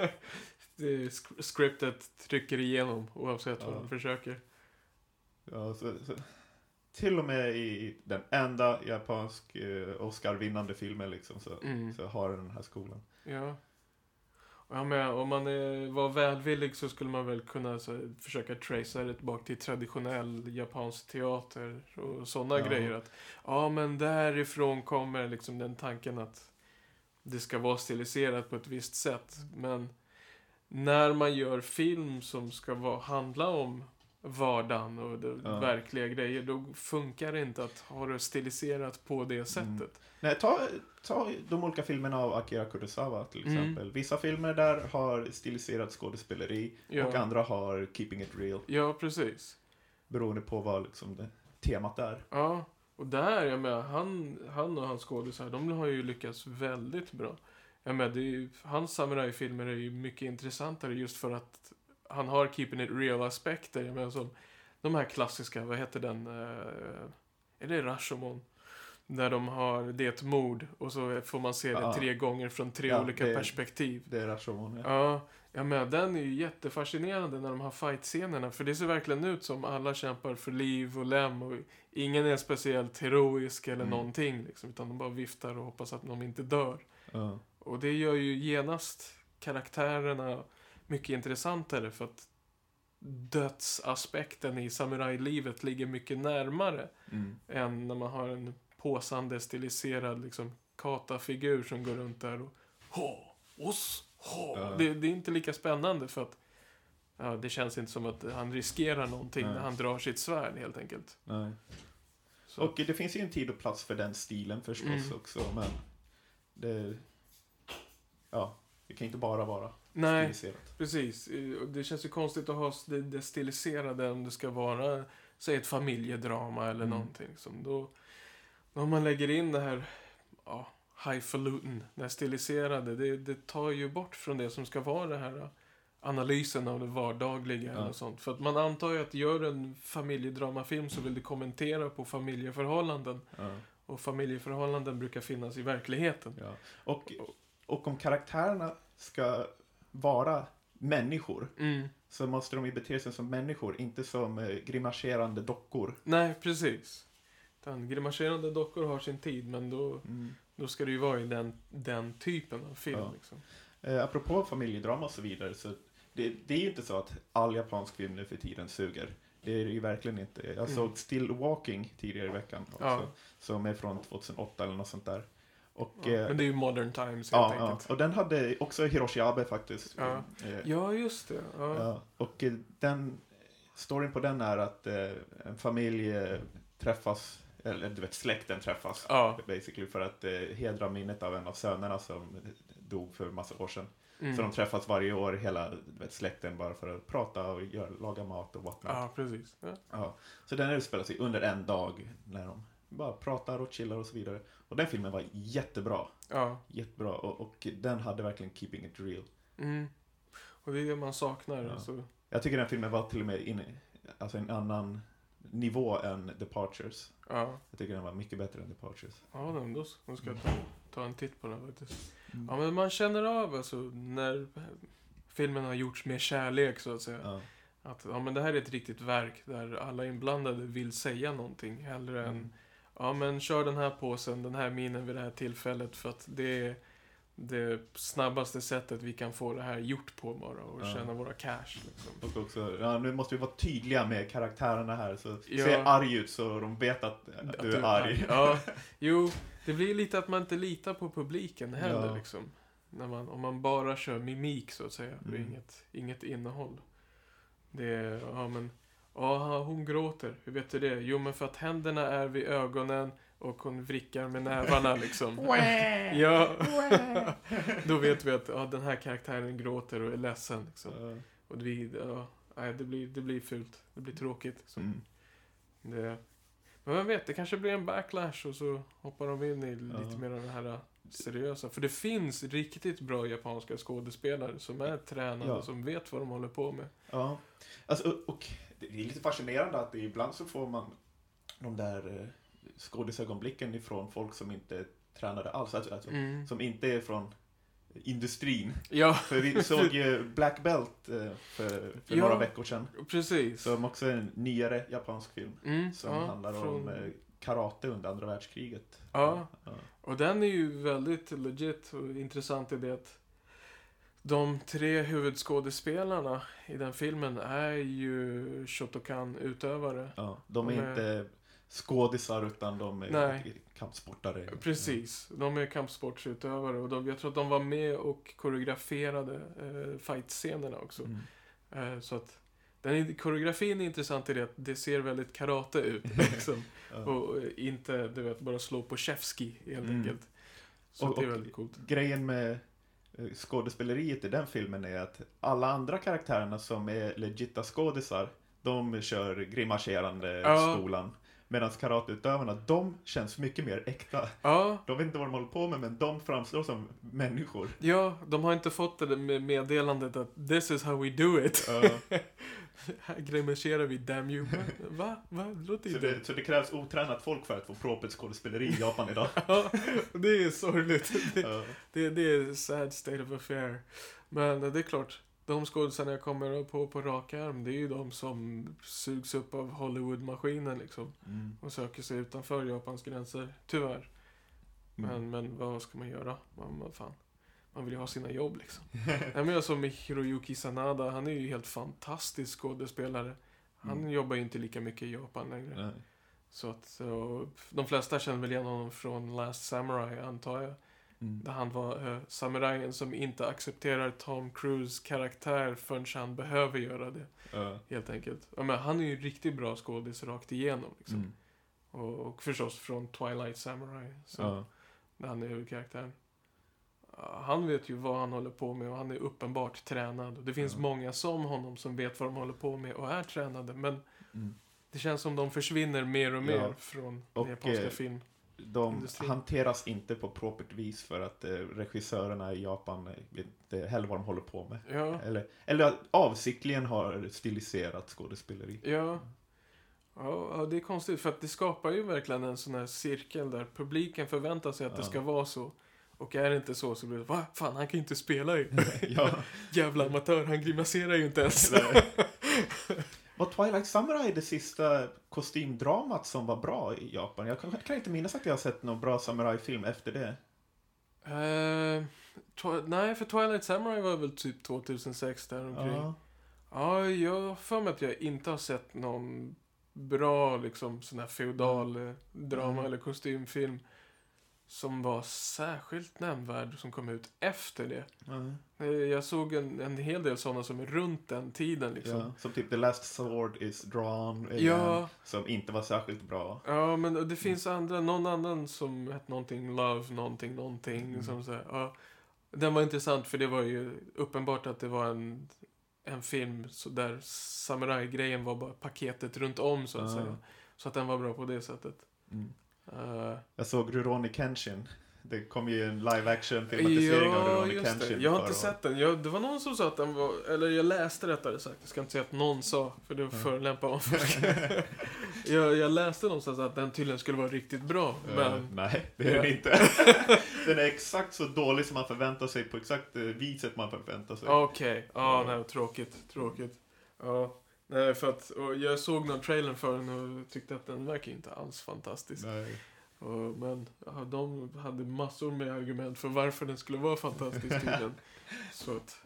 Speaker 2: Det är sk- scriptet trycker igenom oavsett vad
Speaker 1: Ja.
Speaker 2: de försöker.
Speaker 1: Ja, så, så, till och med i den enda japansk eh, Oscar-vinnande filmen liksom, så,
Speaker 2: Mm.
Speaker 1: så har den här skolan.
Speaker 2: Ja. Ja, men om man är, var välvillig så skulle man väl kunna så, försöka tracea det tillbaka till traditionell japansk teater och sådana
Speaker 1: Ja.
Speaker 2: grejer. Att, ja, men därifrån kommer liksom den tanken att det ska vara stiliserat på ett visst sätt. Men när man gör film som ska vara, handla om vardagen och det,
Speaker 1: Ja.
Speaker 2: verkliga grejer, då funkar det inte att ha det stiliserat på det sättet.
Speaker 1: Nej, ta, ta de olika filmerna av Akira Kurosawa till
Speaker 2: Mm.
Speaker 1: exempel. Vissa filmer där har stiliserat skådespeleri
Speaker 2: Ja.
Speaker 1: och andra har keeping it real.
Speaker 2: Ja, precis.
Speaker 1: Beroende på vad liksom det, temat är.
Speaker 2: Ja, och där, jag menar, han, han och hans skådisar, de har ju lyckats väldigt bra. Jag menar, det är ju, hans samurajfilmer är ju mycket intressantare just för att han har keeping it real-aspekter. Jag menar, som de här klassiska, vad heter den? Uh, är det Rashomon? Där de har, det är ett mord och så får man se det
Speaker 1: Ja.
Speaker 2: tre gånger från tre
Speaker 1: Ja,
Speaker 2: olika
Speaker 1: det-
Speaker 2: perspektiv.
Speaker 1: Det är Rashomon, ja.
Speaker 2: Ja, jag menar, den är ju jättefascinerande när de har fight-scenerna. För det ser verkligen ut som alla kämpar för liv och lem. Och ingen är speciellt heroisk eller
Speaker 1: Mm.
Speaker 2: någonting. Liksom, utan de bara viftar och hoppas att de inte dör.
Speaker 1: Ja.
Speaker 2: Och det gör ju genast karaktärerna mycket intressantare. För att dödsaspekten i samurajlivet ligger mycket närmare.
Speaker 1: Mm.
Speaker 2: Än när man har en påsande, stiliserad liksom, kata-figur som går runt där och ha, oss, ha.
Speaker 1: Ja.
Speaker 2: Det, det är inte lika spännande för att ja, det känns inte som att han riskerar någonting
Speaker 1: Nej.
Speaker 2: när han drar sitt svärd helt enkelt.
Speaker 1: Nej.
Speaker 2: Så.
Speaker 1: Och det finns ju en tid och plats för den stilen förstås
Speaker 2: Mm.
Speaker 1: också, men det, ja, det kan inte bara vara
Speaker 2: Nej,
Speaker 1: stiliserat.
Speaker 2: precis. Och det känns ju konstigt att ha det, det stiliserade om det ska vara, säg ett familjedrama eller
Speaker 1: Mm.
Speaker 2: någonting. Som då, Om man lägger in det här ja, highfalutin, det här stiliserade, det, det tar ju bort från det som ska vara det här analysen av det vardagliga
Speaker 1: Ja.
Speaker 2: och sånt. För att man antar ju att gör en familjedramafilm så vill du kommentera på familjeförhållanden.
Speaker 1: Ja.
Speaker 2: Och familjeförhållanden brukar finnas i verkligheten.
Speaker 1: Ja. Och, och om karaktärerna ska vara människor
Speaker 2: Mm.
Speaker 1: så måste de ju bete sig som människor, inte som eh, grimaserande dockor.
Speaker 2: Nej, precis. Den grimaserande dockor har sin tid, men då,
Speaker 1: Mm.
Speaker 2: då ska det ju vara i den, den typen av film.
Speaker 1: Ja.
Speaker 2: Liksom.
Speaker 1: Eh, apropå familjedrama och så vidare, så det, det är ju inte så att all japansk film nu för tiden suger. Det är det ju verkligen inte. Jag
Speaker 2: Mm.
Speaker 1: såg Still Walking tidigare i veckan också,
Speaker 2: Ja.
Speaker 1: som är från tjugohundraåtta eller något sånt där. Och,
Speaker 2: Ja,
Speaker 1: eh,
Speaker 2: men det är ju modern times helt
Speaker 1: ja, ja,
Speaker 2: enkelt.
Speaker 1: och den hade också Hiroshi Abe faktiskt.
Speaker 2: Ja.
Speaker 1: Eh,
Speaker 2: Ja, just det. Ja.
Speaker 1: Ja, och eh, den storyn på den är att eh, en familj eh, träffas, eller du vet släkten träffas
Speaker 2: Ja.
Speaker 1: basically för att eh, hedra minnet av en av sönerna som dog för massa år sedan.
Speaker 2: Mm.
Speaker 1: Så de träffas varje år, hela du vet, släkten, bara för att prata och göra, laga mat och whatnot.
Speaker 2: Ja, precis. Ja.
Speaker 1: Ja. Så den utspelar sig under en dag när de bara pratar och chillar och så vidare. Och den filmen var jättebra.
Speaker 2: Ja.
Speaker 1: Jättebra. Och, och den hade verkligen keeping it real.
Speaker 2: Mm. Och det är det man saknar.
Speaker 1: Ja.
Speaker 2: Alltså.
Speaker 1: Jag tycker den filmen var till och med inne, alltså en annan nivå än Departures.
Speaker 2: Ja.
Speaker 1: Jag tycker den var mycket bättre än Departures.
Speaker 2: Ja, då, då då ska jag ta, ta en titt på den faktiskt.
Speaker 1: Mm.
Speaker 2: Ja, men man känner av alltså när filmen har gjorts med kärlek så att säga.
Speaker 1: Ja.
Speaker 2: Att ja, men det här är ett riktigt verk där alla inblandade vill säga någonting hellre än
Speaker 1: Mm.
Speaker 2: ja, men kör den här påsen, den här minen vid det här tillfället för att det är det snabbaste sättet vi kan få det här gjort på bara och
Speaker 1: Ja.
Speaker 2: tjäna våra cash liksom.
Speaker 1: Och också, ja, nu måste vi vara tydliga med karaktärerna här. Så
Speaker 2: Ja.
Speaker 1: se arg ut så de vet att, att du är arg.
Speaker 2: Ja, jo, det blir lite att man inte litar på publiken heller
Speaker 1: Ja.
Speaker 2: liksom. När man, om man bara kör mimik så att säga, och
Speaker 1: Mm.
Speaker 2: inget, inget innehåll. Det är, ja men, ja hon gråter, hur vet du det? Jo men för att händerna är vid ögonen och hon vrickar med nävarna liksom. Ja, då vet vi att ja, den här karaktären gråter och är ledsen liksom.
Speaker 1: Ja.
Speaker 2: Och vi, ja, nej, det blir, det blir fult, det blir tråkigt liksom.
Speaker 1: Mm.
Speaker 2: Det, men vem vet, det kanske blir en backlash och så hoppar de in i lite
Speaker 1: Ja.
Speaker 2: mer av det här seriösa. För det finns riktigt bra japanska skådespelare som är tränade,
Speaker 1: Ja.
Speaker 2: som vet vad de håller på med.
Speaker 1: Ja, alltså, och, och det är lite fascinerande att det, ibland så får man de där eh, skådisögonblicken ifrån folk som inte tränade alls, alltså, alltså,
Speaker 2: Mm.
Speaker 1: som inte är från industrin.
Speaker 2: Ja,
Speaker 1: För vi såg ju Black Belt eh, för, för
Speaker 2: Ja.
Speaker 1: några veckor sedan,
Speaker 2: precis.
Speaker 1: som också är en nyare japansk film
Speaker 2: Mm,
Speaker 1: som
Speaker 2: ja,
Speaker 1: handlar om
Speaker 2: från-
Speaker 1: eh, karate under andra världskriget.
Speaker 2: Ja.
Speaker 1: Ja.
Speaker 2: Och den är ju väldigt legit och intressant i det att de tre huvudskådespelarna i den filmen är ju Shotokan-utövare.
Speaker 1: Ja, de är
Speaker 2: De är-
Speaker 1: inte skådisar utan de är
Speaker 2: Nej.
Speaker 1: kampsportare.
Speaker 2: Precis, de är kampsportsutövare och de, jag tror att de var med och koreograferade eh, fight-scenerna också.
Speaker 1: Mm.
Speaker 2: Eh, så att den är, koreografin är intressant i det att det ser väldigt karate ut. Liksom.
Speaker 1: Ja.
Speaker 2: Och eh, inte, du vet, bara slå på chefski helt
Speaker 1: Mm.
Speaker 2: enkelt. Så
Speaker 1: Och-
Speaker 2: det är
Speaker 1: och-
Speaker 2: väldigt coolt.
Speaker 1: Grejen med eh, skådespeleriet i den filmen är att alla andra karaktärerna som är legitta skådisar, de kör grimaserande
Speaker 2: Ja.
Speaker 1: skolan. Medan karateutövarna, de känns mycket mer äkta.
Speaker 2: Ja,
Speaker 1: De vet inte vad de håller på med, men de framstår som människor.
Speaker 2: ja, de har inte fått det där med meddelandet att this is how we do it.
Speaker 1: Ja.
Speaker 2: Här grimaserar vi, damn you. Va? Va? Det låter
Speaker 1: Så,
Speaker 2: inte...
Speaker 1: det, så det krävs otränat folk för att få propert skådespeleri i Japan idag.
Speaker 2: Ja, det är sorgligt. Det,
Speaker 1: Ja.
Speaker 2: det, det är sad state of affair. Men det är klart, de skådespelarna jag kommer på på rak arm, det är ju de som sugs upp av Hollywood-maskinen liksom.
Speaker 1: Mm.
Speaker 2: Och söker sig utanför Japans gränser, tyvärr.
Speaker 1: Mm.
Speaker 2: Men, men vad ska man göra? Man, man, fan, man vill ju ha sina jobb liksom. Nej, men jag som med Hiroyuki Sanada, han är ju helt fantastisk skådespelare. Han
Speaker 1: Mm.
Speaker 2: jobbar ju inte lika mycket i Japan längre.
Speaker 1: Nej.
Speaker 2: Så att, så, de flesta känner väl igen honom från Last Samurai, antar jag.
Speaker 1: Mm.
Speaker 2: Där han var uh, samurajen som inte accepterar Tom Cruise karaktär förrän han behöver göra det.
Speaker 1: Ja.
Speaker 2: Helt enkelt. Ja, men han är ju riktigt bra skådis rakt igenom. Liksom.
Speaker 1: Mm.
Speaker 2: Och, och förstås från Twilight Samurai. Så,
Speaker 1: Ja.
Speaker 2: Där han är huvudkaraktären. Ja, han vet ju vad han håller på med och han är uppenbart tränad. Och det finns
Speaker 1: Ja.
Speaker 2: många som honom som vet vad de håller på med och är tränade. Men
Speaker 1: Mm.
Speaker 2: det känns som de försvinner mer och mer
Speaker 1: Ja.
Speaker 2: från
Speaker 1: Och,
Speaker 2: den japanska
Speaker 1: eh,
Speaker 2: film.
Speaker 1: de
Speaker 2: industrin.
Speaker 1: hanteras inte på propert vis för att eh, regissörerna i Japan eh, vet inte heller vad de håller på med.
Speaker 2: Ja,
Speaker 1: Eller, eller att avsiktligen har stiliserat skådespeleri.
Speaker 2: ja. Ja, ja, det är konstigt för att det skapar ju verkligen en sån här cirkel där publiken förväntar sig att det
Speaker 1: Ja.
Speaker 2: ska vara så. Och är det inte så så blir det, va? Fan, han kan ju inte spela ju.
Speaker 1: Ja.
Speaker 2: Jävla amatör, han grimaserar ju inte ens.
Speaker 1: Var Twilight Samurai det sista kostymdramat som var bra i Japan? Jag kan, jag kan inte minnas att jag har sett någon bra samurai-film efter det.
Speaker 2: Eh, twi- nej, för Twilight Samurai var väl typ tjugohundrasex där omkring. Ja,
Speaker 1: Ja.
Speaker 2: jag har för mig att jag inte har sett någon bra liksom sån här feudal eh, drama
Speaker 1: Mm.
Speaker 2: eller kostymfilm som var särskilt nämnvärd som kom ut efter det.
Speaker 1: Ja.
Speaker 2: Eh, Jag såg en, en hel del sådana som är runt den tiden liksom.
Speaker 1: Ja. Som typ The Last Sword is Drawn. igen,
Speaker 2: Ja.
Speaker 1: Som inte var särskilt bra.
Speaker 2: Ja, men det finns andra, någon annan som hette någonting Love, någonting, någonting.
Speaker 1: Mm.
Speaker 2: Som så här, ja. Den var intressant för det var ju uppenbart att det var en, en film så där samurai-grejen var bara paketet runt om så att
Speaker 1: Ja.
Speaker 2: säga. Så att den var bra på det sättet.
Speaker 1: Mm.
Speaker 2: Uh,
Speaker 1: Jag såg Rurouni Kenshin. Det kom ju en live-action-filmatisering av
Speaker 2: ja,
Speaker 1: Rurouni
Speaker 2: just det.
Speaker 1: Kenshin.
Speaker 2: Jag har inte
Speaker 1: förra
Speaker 2: sett den. Jag, det var någon som sa att den var, eller jag läste rättare sagt. Jag ska inte säga att någon sa, för det var förolämpa om folk. jag, jag läste någonstans att den tydligen skulle vara riktigt bra.
Speaker 1: året.
Speaker 2: Men
Speaker 1: Eh, nej, det är
Speaker 2: Ja.
Speaker 1: den inte. Den är exakt så dålig som man förväntar sig på exakt eh, viset man förväntar sig.
Speaker 2: okej, ja, nej, tråkigt, tråkigt. Ja, nej, för att och jag såg någon trailer för den och tyckte att den verkar inte alls fantastisk.
Speaker 1: Nej.
Speaker 2: Och, men ja, de hade massor med argument för varför den skulle vara fantastisk tydligen. Så att,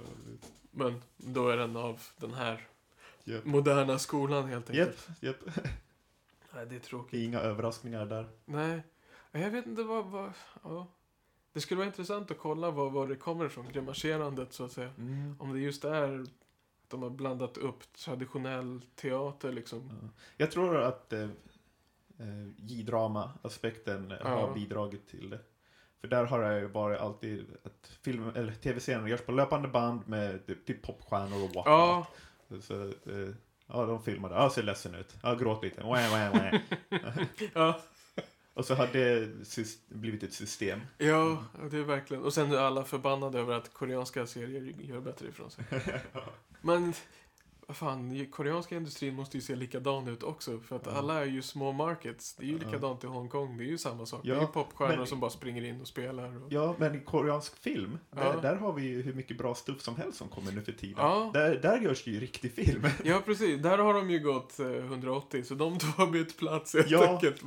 Speaker 2: men då är den av den här
Speaker 1: Japp.
Speaker 2: moderna skolan helt enkelt.
Speaker 1: Japp, japp.
Speaker 2: Nej, det är tråkigt.
Speaker 1: Det är inga överraskningar där.
Speaker 2: Nej, jag vet inte vad... vad ja. Det skulle vara intressant att kolla vad, vad det kommer ifrån, grimaserandet så att säga.
Speaker 1: Mm.
Speaker 2: Om det just är att de har blandat upp traditionell teater liksom.
Speaker 1: Ja. Jag tror att eh, eh, J-drama-aspekten eh,
Speaker 2: Ja.
Speaker 1: har bidragit till det. För där har det ju varit alltid att film eller tv-serien görs på löpande band med typ, typ popstjärnor och whatnot.
Speaker 2: Ja,
Speaker 1: Så, eh, ja, de filmade. Ja, ser ledsen ut. Ja, gråt lite. Wah, wah, wah.
Speaker 2: ja,
Speaker 1: Och så har det sys- blivit ett system.
Speaker 2: ja, det är verkligen. Och sen är alla förbannade över att koreanska serier gör bättre ifrån sig. Men, vad fan, koreanska industrin måste ju se likadan ut också. För att
Speaker 1: Ja.
Speaker 2: alla är ju små markets. Det är ju
Speaker 1: Ja.
Speaker 2: likadant i Hongkong. Det är ju samma sak.
Speaker 1: Ja,
Speaker 2: det är ju popstjärnor
Speaker 1: men-
Speaker 2: som bara springer in och spelar. Och...
Speaker 1: Ja, men i koreansk film, där,
Speaker 2: Ja.
Speaker 1: där har vi ju hur mycket bra stuff som helst som kommer nu för tiden.
Speaker 2: Ja.
Speaker 1: Där, där görs det ju riktig film.
Speaker 2: Ja, precis. Där har de ju gått eh, hundraåttio, så de tar bytt plats helt
Speaker 1: Ja.
Speaker 2: enkelt.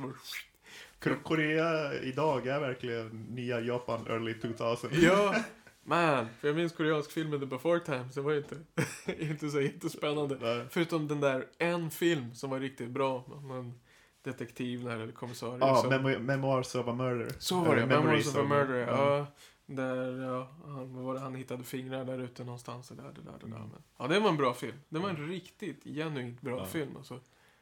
Speaker 1: K- Korea idag är verkligen nya Japan early tvåtusen.
Speaker 2: Ja, man. För jag minns koreansk filmen The Before Times, det var ju inte, inte så jättespännande.
Speaker 1: Nej.
Speaker 2: Förutom den där en film som var riktigt bra. En detektiv där, eller kommissarie.
Speaker 1: Ja,
Speaker 2: som...
Speaker 1: Memo- Memoirs of a Murder.
Speaker 2: Så var det,
Speaker 1: Eller
Speaker 2: Memories of a Murder.
Speaker 1: ja.
Speaker 2: Ja. Där, ja, han, vad var det, han hittade fingrar där ute någonstans. Och där, det där, det där.
Speaker 1: Mm.
Speaker 2: Men, ja, det var en bra film. Det var en riktigt, genuint bra
Speaker 1: Ja.
Speaker 2: film. Alltså.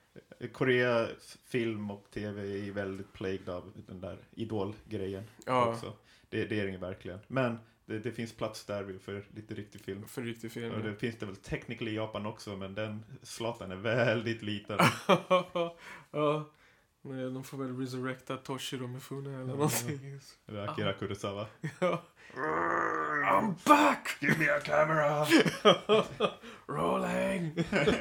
Speaker 1: Koreas film och tv är väldigt plagued av den där idol-grejen
Speaker 2: Ja,
Speaker 1: också. Det, det är det verkligen. Men det, det finns plats där för lite riktig film.
Speaker 2: för riktig film.
Speaker 1: Och det finns det väl technically i Japan också, men den slatan är väldigt liten.
Speaker 2: Ja, men de får väl resurrecta Toshiro Mifune eller
Speaker 1: Ja.
Speaker 2: någonting.
Speaker 1: Eller Akira Kurosawa.
Speaker 2: Ja. I'm back!
Speaker 1: Give me a camera!
Speaker 2: Rolling!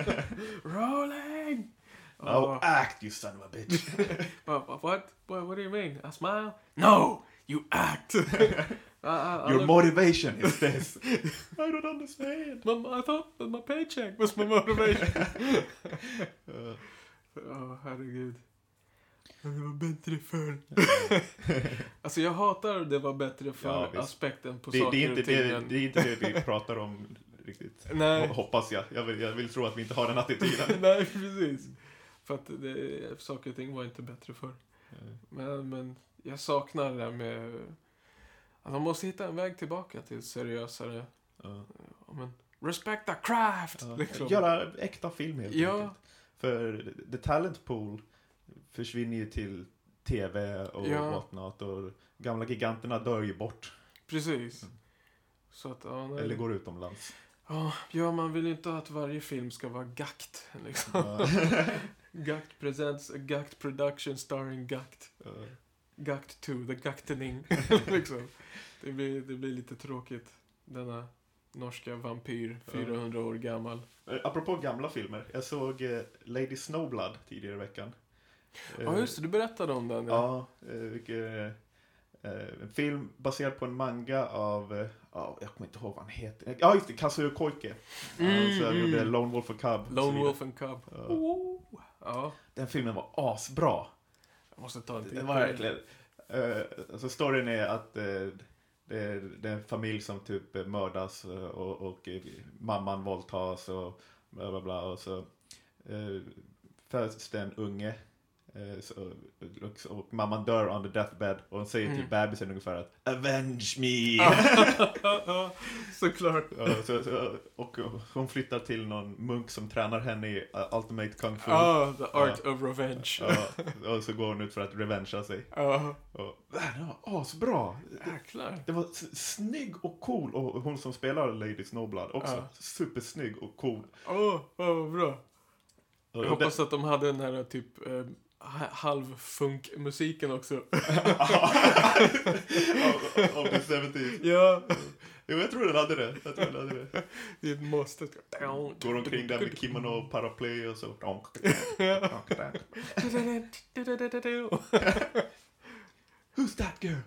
Speaker 2: Rolling!
Speaker 1: Oh, act, you son of a bitch!
Speaker 2: what, what, what? What do you mean? I smile? No! You act! I, I, I
Speaker 1: Your
Speaker 2: look-
Speaker 1: motivation is this. I don't understand.
Speaker 2: My, I thought that my paycheck was my motivation.
Speaker 1: Uh,
Speaker 2: Ja, herregud. Men det var bättre förr. Alltså jag hatar det var bättre för
Speaker 1: Ja, visst.
Speaker 2: aspekten på
Speaker 1: det,
Speaker 2: saker
Speaker 1: det, är inte
Speaker 2: och ting.
Speaker 1: det, det är inte det vi pratar om riktigt.
Speaker 2: Nej.
Speaker 1: Ho- Hoppas jag. Jag vill, jag vill tro att vi inte har den attityden.
Speaker 2: Nej, precis. För att det, saker och ting var inte bättre förr. Men, men jag saknar det där med att man måste hitta en väg tillbaka till seriösare.
Speaker 1: Ja.
Speaker 2: Ja, men, respect the craft!
Speaker 1: Ja.
Speaker 2: Liksom.
Speaker 1: Göra äkta film helt
Speaker 2: Ja.
Speaker 1: enkelt. För the talent pool försvinner ju till tv och
Speaker 2: Ja.
Speaker 1: whatnot. Och gamla giganterna dör ju bort.
Speaker 2: Precis. Så att, ja, nej.
Speaker 1: Eller går utomlands.
Speaker 2: Ja, ja, man vill ju inte att varje film ska vara gakt. Liksom.
Speaker 1: Ja.
Speaker 2: Gakt presents a Gakt production starring Gakt.
Speaker 1: Ja.
Speaker 2: Guct two, the Gactening. liksom. Det blir, det blir lite tråkigt. Denna norska vampyr, fyrahundra år gammal.
Speaker 1: Eh, Apropå gamla filmer, jag såg eh, Lady Snowblood tidigare i veckan.
Speaker 2: Ja, ah, just det, du berättade om den.
Speaker 1: Ja, ja eh, vilket, eh, en film baserad på en manga av, eh, ja, jag kommer inte ihåg vad han heter. Ja, just det, Kazuo Koike.
Speaker 2: Mm,
Speaker 1: Han som
Speaker 2: mm.
Speaker 1: gjorde Lone Wolf and Cub.
Speaker 2: Lone Wolf and Cub.
Speaker 1: Ja.
Speaker 2: Oh. Ja,
Speaker 1: Den filmen var asbra.
Speaker 2: jag måste ta en titt.
Speaker 1: Det var verkligen. Uh, alltså storyn är att uh, det, det är en familj som typ mördas uh, och, och uh, mamman våldtas och bla bla bla. Och så uh, föds det en unge uh, så, och, och mamman dör on the deathbed och hon säger mm. till bebisen ungefär att avenge me.
Speaker 2: Såklart.
Speaker 1: Ja, så, så, och hon flyttar till någon munk som tränar henne i uh, Ultimate Kung Fu.
Speaker 2: Oh, the art ja. of revenge.
Speaker 1: Ja, och så går hon ut för att revengea sig.
Speaker 2: Ja.
Speaker 1: Och, det var asbra.
Speaker 2: Jäklar.
Speaker 1: Det var snygg och cool. Och hon som spelar Lady Snowblood också. Ja. Supersnygg och cool.
Speaker 2: Åh, oh, oh, bra. Jag hoppas att de hade den här typ eh, halvfunk-musiken också.
Speaker 1: Av the seventies.
Speaker 2: Ja.
Speaker 1: Jo, jag tror den hade det. Jag tror den hade det.
Speaker 2: Det är ett måste.
Speaker 1: Går omkring där med kimono och paraply och så. Who's that girl?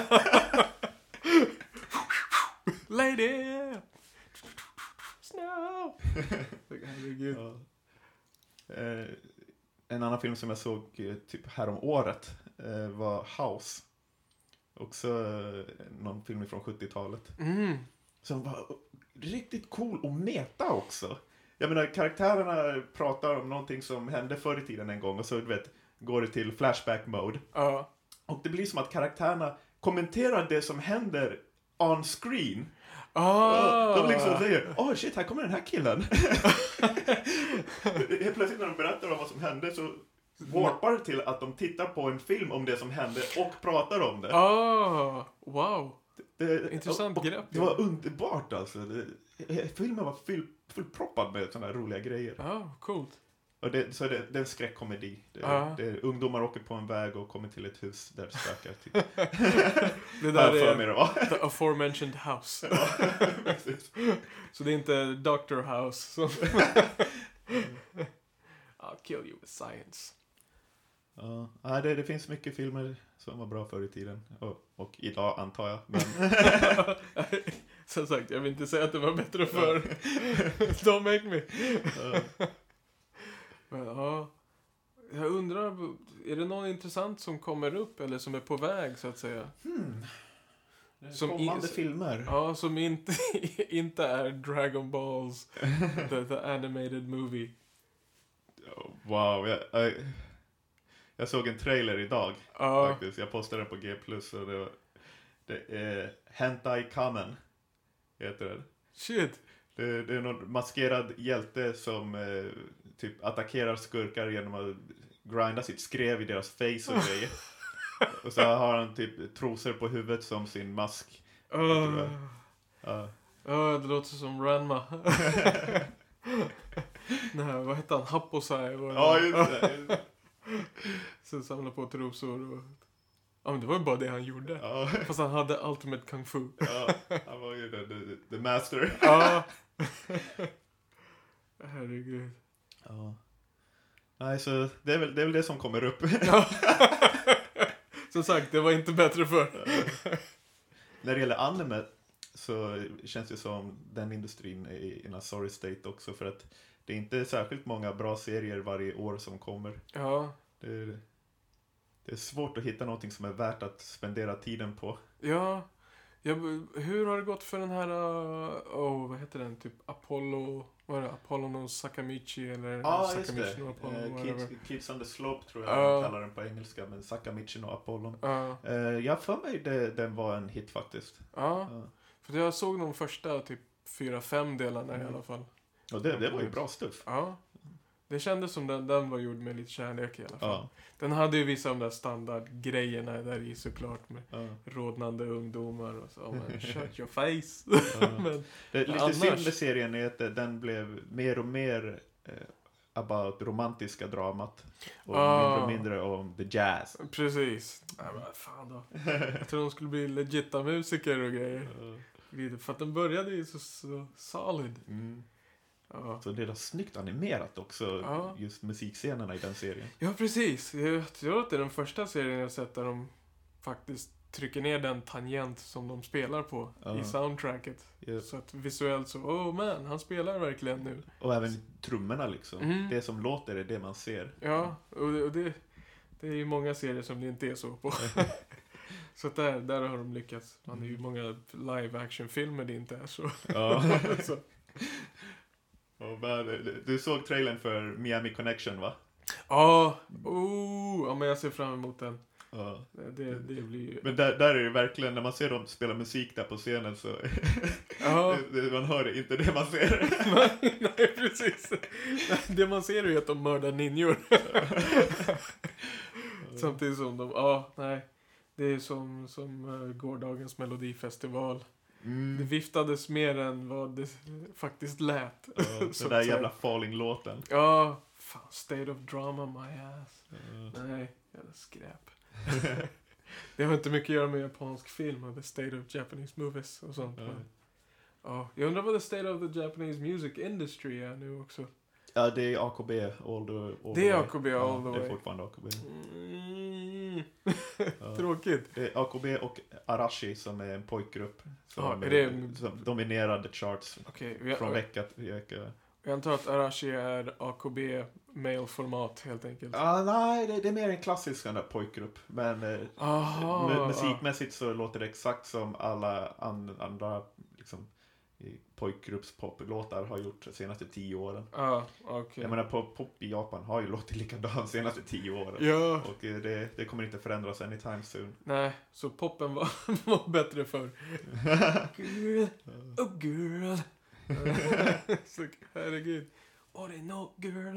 Speaker 2: Lady! Snow! Herregud.
Speaker 1: Ja. Eh, en annan film som jag såg eh, typ härom året eh, var House. Också eh, någon film från sjuttiotalet.
Speaker 2: Mm.
Speaker 1: Som var riktigt cool och meta också. Jag menar, karaktärerna pratar om någonting som hände förr i tiden en gång. Och så, du vet, går det till flashback mode.
Speaker 2: Ja.
Speaker 1: Och det blir som att karaktärerna kommenterar det som händer on screen.
Speaker 2: Ah.
Speaker 1: De liksom säger, åh oh, shit, här kommer den här killen. Helt plötsligt när de berättar om vad som hände så warpar det till att de tittar på en film om det som hände och pratar om det.
Speaker 2: Ah, wow.
Speaker 1: Det,
Speaker 2: intressant
Speaker 1: och, och
Speaker 2: grepp.
Speaker 1: Det var underbart alltså. Det, filmen var full, fullproppad med sådana här roliga grejer.
Speaker 2: Ja, ah, coolt.
Speaker 1: Och det, så det, det är en skräckkomedi. Det,
Speaker 2: ah.
Speaker 1: det är ungdomar åker på en väg och kommer till ett hus där det spökar. Typ.
Speaker 2: Det där är
Speaker 1: det var.
Speaker 2: The aforementioned house.
Speaker 1: Ja, precis.
Speaker 2: Så det är inte Doctor House som... I'll kill you with science.
Speaker 1: Ja, det, det finns mycket filmer som var bra förr i tiden. Och, och idag antar jag. Men...
Speaker 2: Som sagt, jag vill inte säga att det var bättre förr. Don't make me.
Speaker 1: Ja.
Speaker 2: Men ja, jag undrar, är det någon intressant som kommer upp eller som är på väg så att säga?
Speaker 1: Hmm.
Speaker 2: Som
Speaker 1: kommande
Speaker 2: i,
Speaker 1: filmer.
Speaker 2: Ja, som inte, inte är Dragon Balls, the, the animated movie.
Speaker 1: Wow, jag, jag, jag såg en trailer idag
Speaker 2: Ja.
Speaker 1: faktiskt. Jag postade den på G plus och det, var, det är Hentai Kamen heter det.
Speaker 2: Shit.
Speaker 1: Det, det är någon maskerad hjälte som eh, typ attackerar skurkar genom att grinda sitt skrev i deras face och grejer. Och så har han typ trosor på huvudet som sin mask.
Speaker 2: Uh.
Speaker 1: Ja.
Speaker 2: Ja, det låter som Ranma. Nej, vad heter han? Happosai.
Speaker 1: Ja, just det.
Speaker 2: Så samlar på trosor och... Ja, men det var ju bara det han gjorde.
Speaker 1: Ja.
Speaker 2: Fast han hade Ultimate Kung Fu.
Speaker 1: Ja, han var ju the, the, the master.
Speaker 2: Ja. Herregud.
Speaker 1: Ja. Nej, så det är väl det, är väl det som kommer upp.
Speaker 2: Ja. Som sagt, det var inte bättre för.
Speaker 1: När det gäller anime så känns det som den industrin är i en sorry state också. För att det är inte särskilt många bra serier varje år som kommer.
Speaker 2: Ja.
Speaker 1: Det är, det är svårt att hitta någonting som är värt att spendera tiden på.
Speaker 2: Ja. Ja, hur har det gått för den här, uh, oh, vad heter den? Typ Apollo, vad är det? Apollo no Sakamichi eller
Speaker 1: Ja,
Speaker 2: Sakamichi
Speaker 1: just det.
Speaker 2: no Apollo,
Speaker 1: Uh, Kids, Kids on the Slope tror jag
Speaker 2: uh,
Speaker 1: de kallar den på engelska. Men Sakamichi no Apollo.
Speaker 2: Uh,
Speaker 1: Uh, jag för mig det, den var en hit faktiskt.
Speaker 2: Ja,
Speaker 1: Uh.
Speaker 2: för jag såg de första typ fyra, fem delarna
Speaker 1: Mm.
Speaker 2: i alla fall.
Speaker 1: Och det, det var ju bra stuff.
Speaker 2: Ja, det kändes som den, den var gjord med lite kärlek i alla fall.
Speaker 1: Ja.
Speaker 2: Den hade ju vissa av de där standardgrejerna där i såklart med
Speaker 1: Ja.
Speaker 2: rodnande ungdomar och så. Men shut your face.
Speaker 1: Ja.
Speaker 2: Men
Speaker 1: Det, lite
Speaker 2: annars...
Speaker 1: synd med serien är att den blev mer och mer eh, about romantiska dramat. Och
Speaker 2: Ah.
Speaker 1: mindre och mindre om the jazz.
Speaker 2: Precis. Nej, men fan då. Jag tror de skulle bli legita musiker och grejer. För att den började ju så, så solid.
Speaker 1: Mm.
Speaker 2: Ja.
Speaker 1: Så det är snyggt animerat också,
Speaker 2: Ja.
Speaker 1: just musikscenerna i den serien.
Speaker 2: Ja, precis. Jag tror att det är den första serien jag sett där de faktiskt trycker ner den tangent som de spelar på
Speaker 1: Ja.
Speaker 2: i soundtracket.
Speaker 1: Ja.
Speaker 2: Så att visuellt så, oh man, han spelar verkligen nu.
Speaker 1: Och även trummorna liksom.
Speaker 2: Mm.
Speaker 1: Det som låter är det man ser.
Speaker 2: Ja, och det, och det, det är ju många serier som det inte är så på. Så att där, där har de lyckats. Man är ju många live action-filmer det inte är så.
Speaker 1: Ja.
Speaker 2: så.
Speaker 1: Och men, du såg trailern för Miami Connection, va?
Speaker 2: Ja, oh, ja, men jag ser fram emot den.
Speaker 1: Ja.
Speaker 2: Det, det blir ju...
Speaker 1: Men där, där är det verkligen, när man ser dem spela musik där på scenen så
Speaker 2: Ja.
Speaker 1: det, det, man hör det, inte det man ser.
Speaker 2: Nej, precis. Det man ser är ju att de mördar ninjor. Samtidigt som de, ja, nej. Det är som, som uh, gårdagens melodifestival.
Speaker 1: Mm.
Speaker 2: Det viftades mer än vad det faktiskt lät.
Speaker 1: Ja,
Speaker 2: Så
Speaker 1: den
Speaker 2: att
Speaker 1: där
Speaker 2: säga.
Speaker 1: jävla Falling-låten.
Speaker 2: Ja, fan, State of Drama, my ass.
Speaker 1: Ja.
Speaker 2: Nej, jävla skräp. Det har inte mycket att göra med japansk film och the state of Japanese movies och sånt.
Speaker 1: Ja.
Speaker 2: Men, ja, jag undrar vad the state of the Japanese music industry är nu också.
Speaker 1: Ja, det är A K B all the, all
Speaker 2: Det
Speaker 1: the
Speaker 2: är
Speaker 1: way.
Speaker 2: A K B all
Speaker 1: Ja,
Speaker 2: the
Speaker 1: det är
Speaker 2: way.
Speaker 1: fortfarande A K B.
Speaker 2: Mm.
Speaker 1: Ja.
Speaker 2: Tråkigt.
Speaker 1: Det är A K B och Arashi som är en pojkgrupp som,
Speaker 2: Ja, är det-
Speaker 1: som dominerade charts
Speaker 2: Okej, vi-
Speaker 1: från vecka till vecka.
Speaker 2: jag antar att Arashi är A K B mail-format helt enkelt.
Speaker 1: Ah, nej, det, det är mer en klassisk sån där pojkgrupp. Men eh,
Speaker 2: Aha,
Speaker 1: mu- musikmässigt så låter det exakt som alla an, andra liksom, i pojkgruppspoplåtar har gjort de senaste tio åren.
Speaker 2: Ja, okej.
Speaker 1: Jag menar, pop, pop i Japan har ju låtit likadant de senaste tio åren.
Speaker 2: Ja,
Speaker 1: Och eh, det, det kommer inte förändras anytime soon.
Speaker 2: nej, så poppen var, var bättre för. Girl, oh girl. Så, herregud. Oh, det är no girl.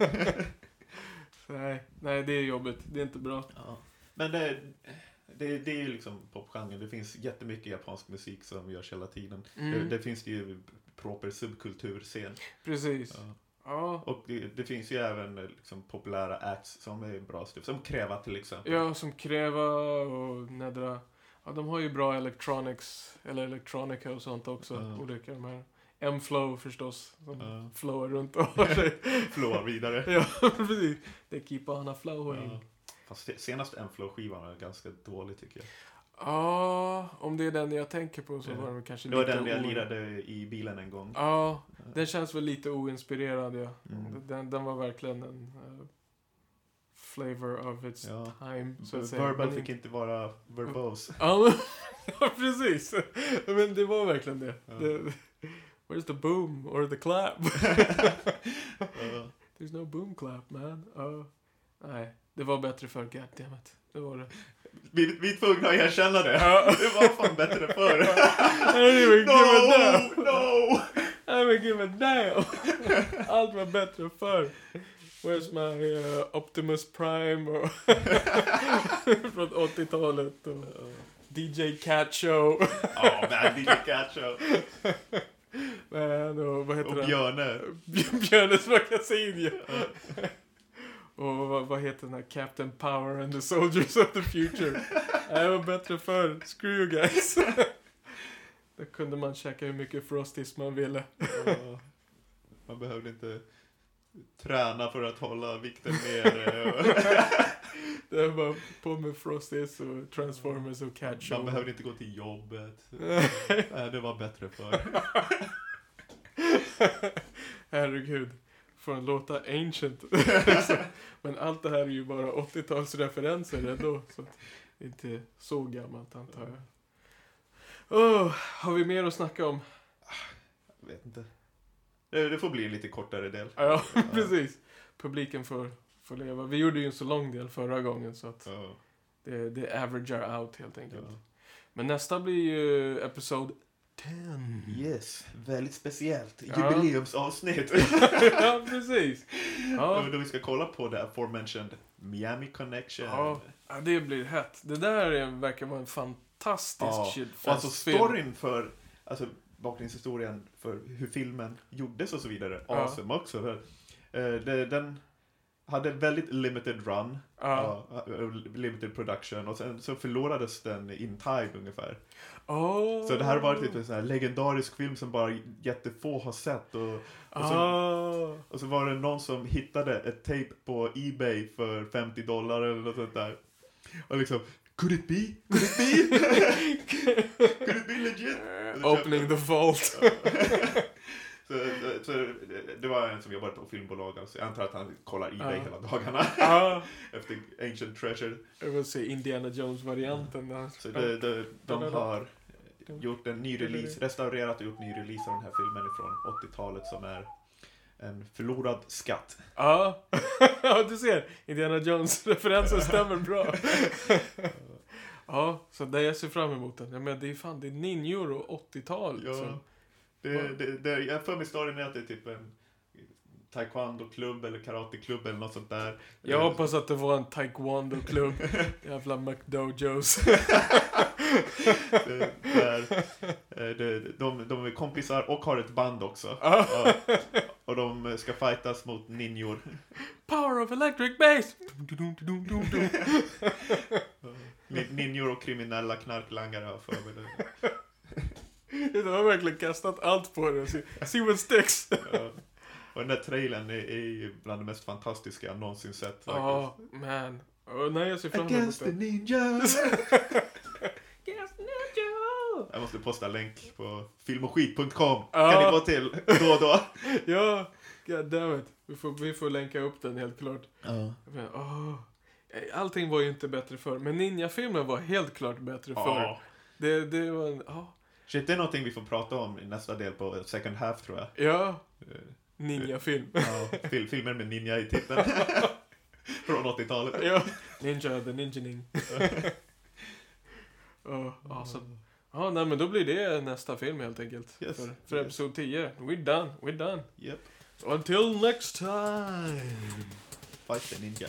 Speaker 2: nej, nej, det är jobbigt. Det är inte bra.
Speaker 1: Ja. Men det, det, det är ju liksom popgenren. Det finns jättemycket japansk musik som görs hela tiden.
Speaker 2: Mm.
Speaker 1: Det, det finns ju proper subkulturscen.
Speaker 2: Precis.
Speaker 1: Ja.
Speaker 2: Ja.
Speaker 1: Och det, det finns ju även liksom, populära acts som är bra stuff. Som Kräva till exempel.
Speaker 2: Ja, som Kräva och Nedra. Ja, de har ju bra electronics, eller electronica och sånt också.
Speaker 1: Ja.
Speaker 2: Olika de här. M-flow förstås. Som
Speaker 1: Ja.
Speaker 2: flowar runt och har sig.
Speaker 1: Flowar vidare.
Speaker 2: Ja, precis. Det keep on a flowing.
Speaker 1: Ja. Fast det- senast M-flow-skivan var ganska dålig tycker jag.
Speaker 2: Ja, om det är den jag tänker på så
Speaker 1: Ja.
Speaker 2: var den kanske
Speaker 1: Det var
Speaker 2: lite
Speaker 1: den jag
Speaker 2: o-
Speaker 1: lirade i bilen en gång.
Speaker 2: Ja, den känns väl lite oinspirerad, ja.
Speaker 1: Mm.
Speaker 2: Den, den var verkligen en uh, flavor of its
Speaker 1: Ja.
Speaker 2: time, så att säga.
Speaker 1: Verbal
Speaker 2: Men
Speaker 1: fick inte vara verbose.
Speaker 2: Ja, men, ja, precis. Men det var verkligen det.
Speaker 1: Ja.
Speaker 2: det. Where's the boom or the clap?
Speaker 1: Ja.
Speaker 2: There's no boom clap, man. Ja. Nej, det var bättre för goddammit. Det var det.
Speaker 1: Vi, vi är tvungna att erkänna det.
Speaker 2: Ja.
Speaker 1: Det var fan bättre förr.
Speaker 2: I don't even give a damn.
Speaker 1: No, no!
Speaker 2: I don't even give a damn. Allt var bättre förr. Where's my uh, Optimus Prime? Och från åttiotalet. Och D J Cat Show.
Speaker 1: Ja, man, D J Cat Show.
Speaker 2: Men, och vad heter
Speaker 1: Och
Speaker 2: det?
Speaker 1: Björne.
Speaker 2: Björnes magasin, ja. Och vad, vad heter den här? Captain Power and the Soldiers of the Future. Det var bättre förr. Screw you guys. Där kunde man käka hur mycket Frosties man ville.
Speaker 1: Ja. Man behövde inte träna för att hålla vikten nere.
Speaker 2: Det var bara på med Frosties och Transformers och Cat Show.
Speaker 1: Man behövde inte gå till jobbet. Nej, det var bättre förr.
Speaker 2: Herregud. Får en låta ancient. Men allt det här är ju bara åttiotalsreferenser ändå. Så att det är inte så gammalt, antar jag. Oh, har vi mer att snacka om?
Speaker 1: Jag vet inte. Det, det får bli en lite kortare del.
Speaker 2: Ja, precis. Publiken får, får leva. Vi gjorde ju en så lång del förra gången så att
Speaker 1: Ja.
Speaker 2: det, det averagear out helt enkelt.
Speaker 1: Ja.
Speaker 2: Men nästa blir ju episod tio.
Speaker 1: Yes, väldigt speciellt.
Speaker 2: Ja.
Speaker 1: Jubileumsavsnitt.
Speaker 2: Ja, precis. Ja.
Speaker 1: Då vi ska kolla på det aforementioned Miami Connection.
Speaker 2: Ja. Ja, det blir hett. Det där är, verkar vara en fantastisk
Speaker 1: Ja.
Speaker 2: shit.
Speaker 1: Och alltså storyn för, alltså bakgrundshistorien för hur filmen gjordes och så vidare.
Speaker 2: Ja.
Speaker 1: Awesome också. För Eh, det, den hade väldigt limited run.
Speaker 2: Ja.
Speaker 1: Ja, limited production. Och sen så förlorades den in time ungefär.
Speaker 2: Oh.
Speaker 1: Så det här var typ en sån här legendarisk film som bara jättefå har sett. Och, och, så,
Speaker 2: Ah.
Speaker 1: och så var det någon som hittade ett tape på eBay för femtio dollar eller något sånt där. Och liksom, could it be? Could it be? Could it be legit?
Speaker 2: Opening the vault.
Speaker 1: så, så, så det var en som jobbade på filmbolag. Så jag antar att han kollar eBay
Speaker 2: Ja.
Speaker 1: hela dagarna.
Speaker 2: Ah.
Speaker 1: Efter Ancient Treasure.
Speaker 2: Jag vill se Indiana Jones-varianten där.
Speaker 1: Så det, det, de har gjort en ny release, restaurerat och gjort en ny release av den här filmen från åttiotalet som är en förlorad skatt.
Speaker 2: Ja, ja du ser. Indiana Jones-referensen stämmer bra. Ja, så det jag ser fram emot den. Ja, men det är fan, det är ninjor och åttiotal.
Speaker 1: Ja,
Speaker 2: Så.
Speaker 1: det, det, det, jag för mig storyn är att det är typ en taekwondo-klubb eller karate-klubb eller något sånt där.
Speaker 2: Jag hoppas att det var en taekwondo-klubb. Jävla McDojos.
Speaker 1: Det- där, eh, det, de, de är kompisar och har ett band också.
Speaker 2: Ja.
Speaker 1: Ja, och de ska fightas mot ninjor.
Speaker 2: Power of electric bass!
Speaker 1: Nin- Ninjor och kriminella knarklangare har för mig det.
Speaker 2: De har verkligen kastat allt på det. See, see what sticks.
Speaker 1: Ja. Och den där trailern är, är bland det mest fantastiska jag någonsin sett.
Speaker 2: Ja, oh, man. Oh, nej, jag ser fram emot
Speaker 1: Against the
Speaker 2: det.
Speaker 1: ninjas!
Speaker 2: Against the ninja!
Speaker 1: Jag måste posta länk på filmoskit punkt com.
Speaker 2: Ja.
Speaker 1: Kan ni gå till då och då?
Speaker 2: Ja, god damn it. Vi får, vi får länka upp den helt klart.
Speaker 1: Ja.
Speaker 2: Men, åh. Allting var ju inte bättre förr. Men Ninja-filmen var helt klart bättre förr.
Speaker 1: Ja.
Speaker 2: Det, det var en... Oh.
Speaker 1: Shit, det är någonting vi får prata om i nästa del på second half tror jag.
Speaker 2: Ja, Ninja-film.
Speaker 1: Ja, fil- filmer med ninja i titeln. Från åttiotalet.
Speaker 2: Ja, Ninja, the Ninja-ning. Oh, awesome. Ja, nej men då blir det nästa film helt enkelt.
Speaker 1: Yes.
Speaker 2: För, för episod tio. We're done, we're done.
Speaker 1: Yep.
Speaker 2: So until next time.
Speaker 1: Fight the ninja.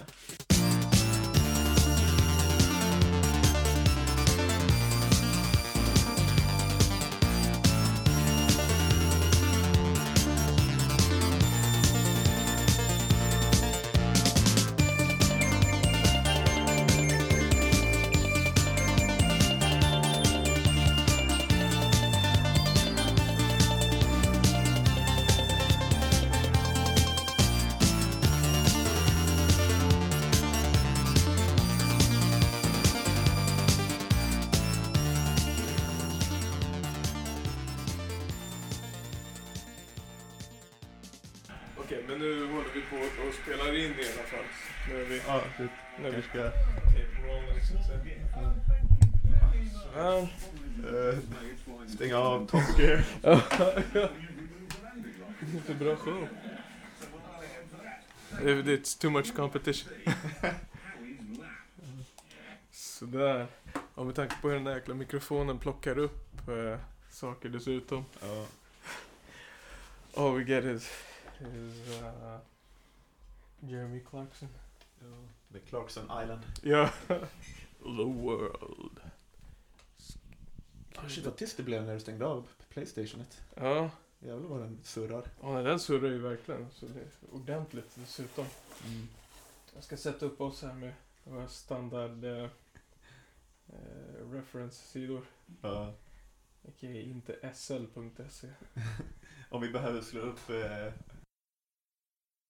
Speaker 2: Okej, men nu håller vi på och spelar in i alla fall. Nu är vi...
Speaker 1: Ja, det
Speaker 2: Nu är vi...
Speaker 1: ska
Speaker 2: rolling, så att säga. Ja.
Speaker 1: uh, stänga av Top Gear.
Speaker 2: Inte bra show. It's too much competition. Sådär. Och med tanke på hur den där jäkla mikrofonen plockar upp äh, saker dessutom.
Speaker 1: Ja.
Speaker 2: All we get is, is uh, Jeremy Clarkson.
Speaker 1: The Clarkson Island.
Speaker 2: Ja. The world.
Speaker 1: Oh, shit, vad tyst det blev när du stängde av Playstationet.
Speaker 2: Ja.
Speaker 1: Jävlar vad den surrar.
Speaker 2: Och nej, den surrar ju verkligen. Så det är ordentligt dessutom.
Speaker 1: Mm.
Speaker 2: Jag ska sätta upp oss här med våra standard eh, eh, reference-sidor.
Speaker 1: Ja.
Speaker 2: Okej, inte S L punkt se.
Speaker 1: Om vi behöver slå upp eh,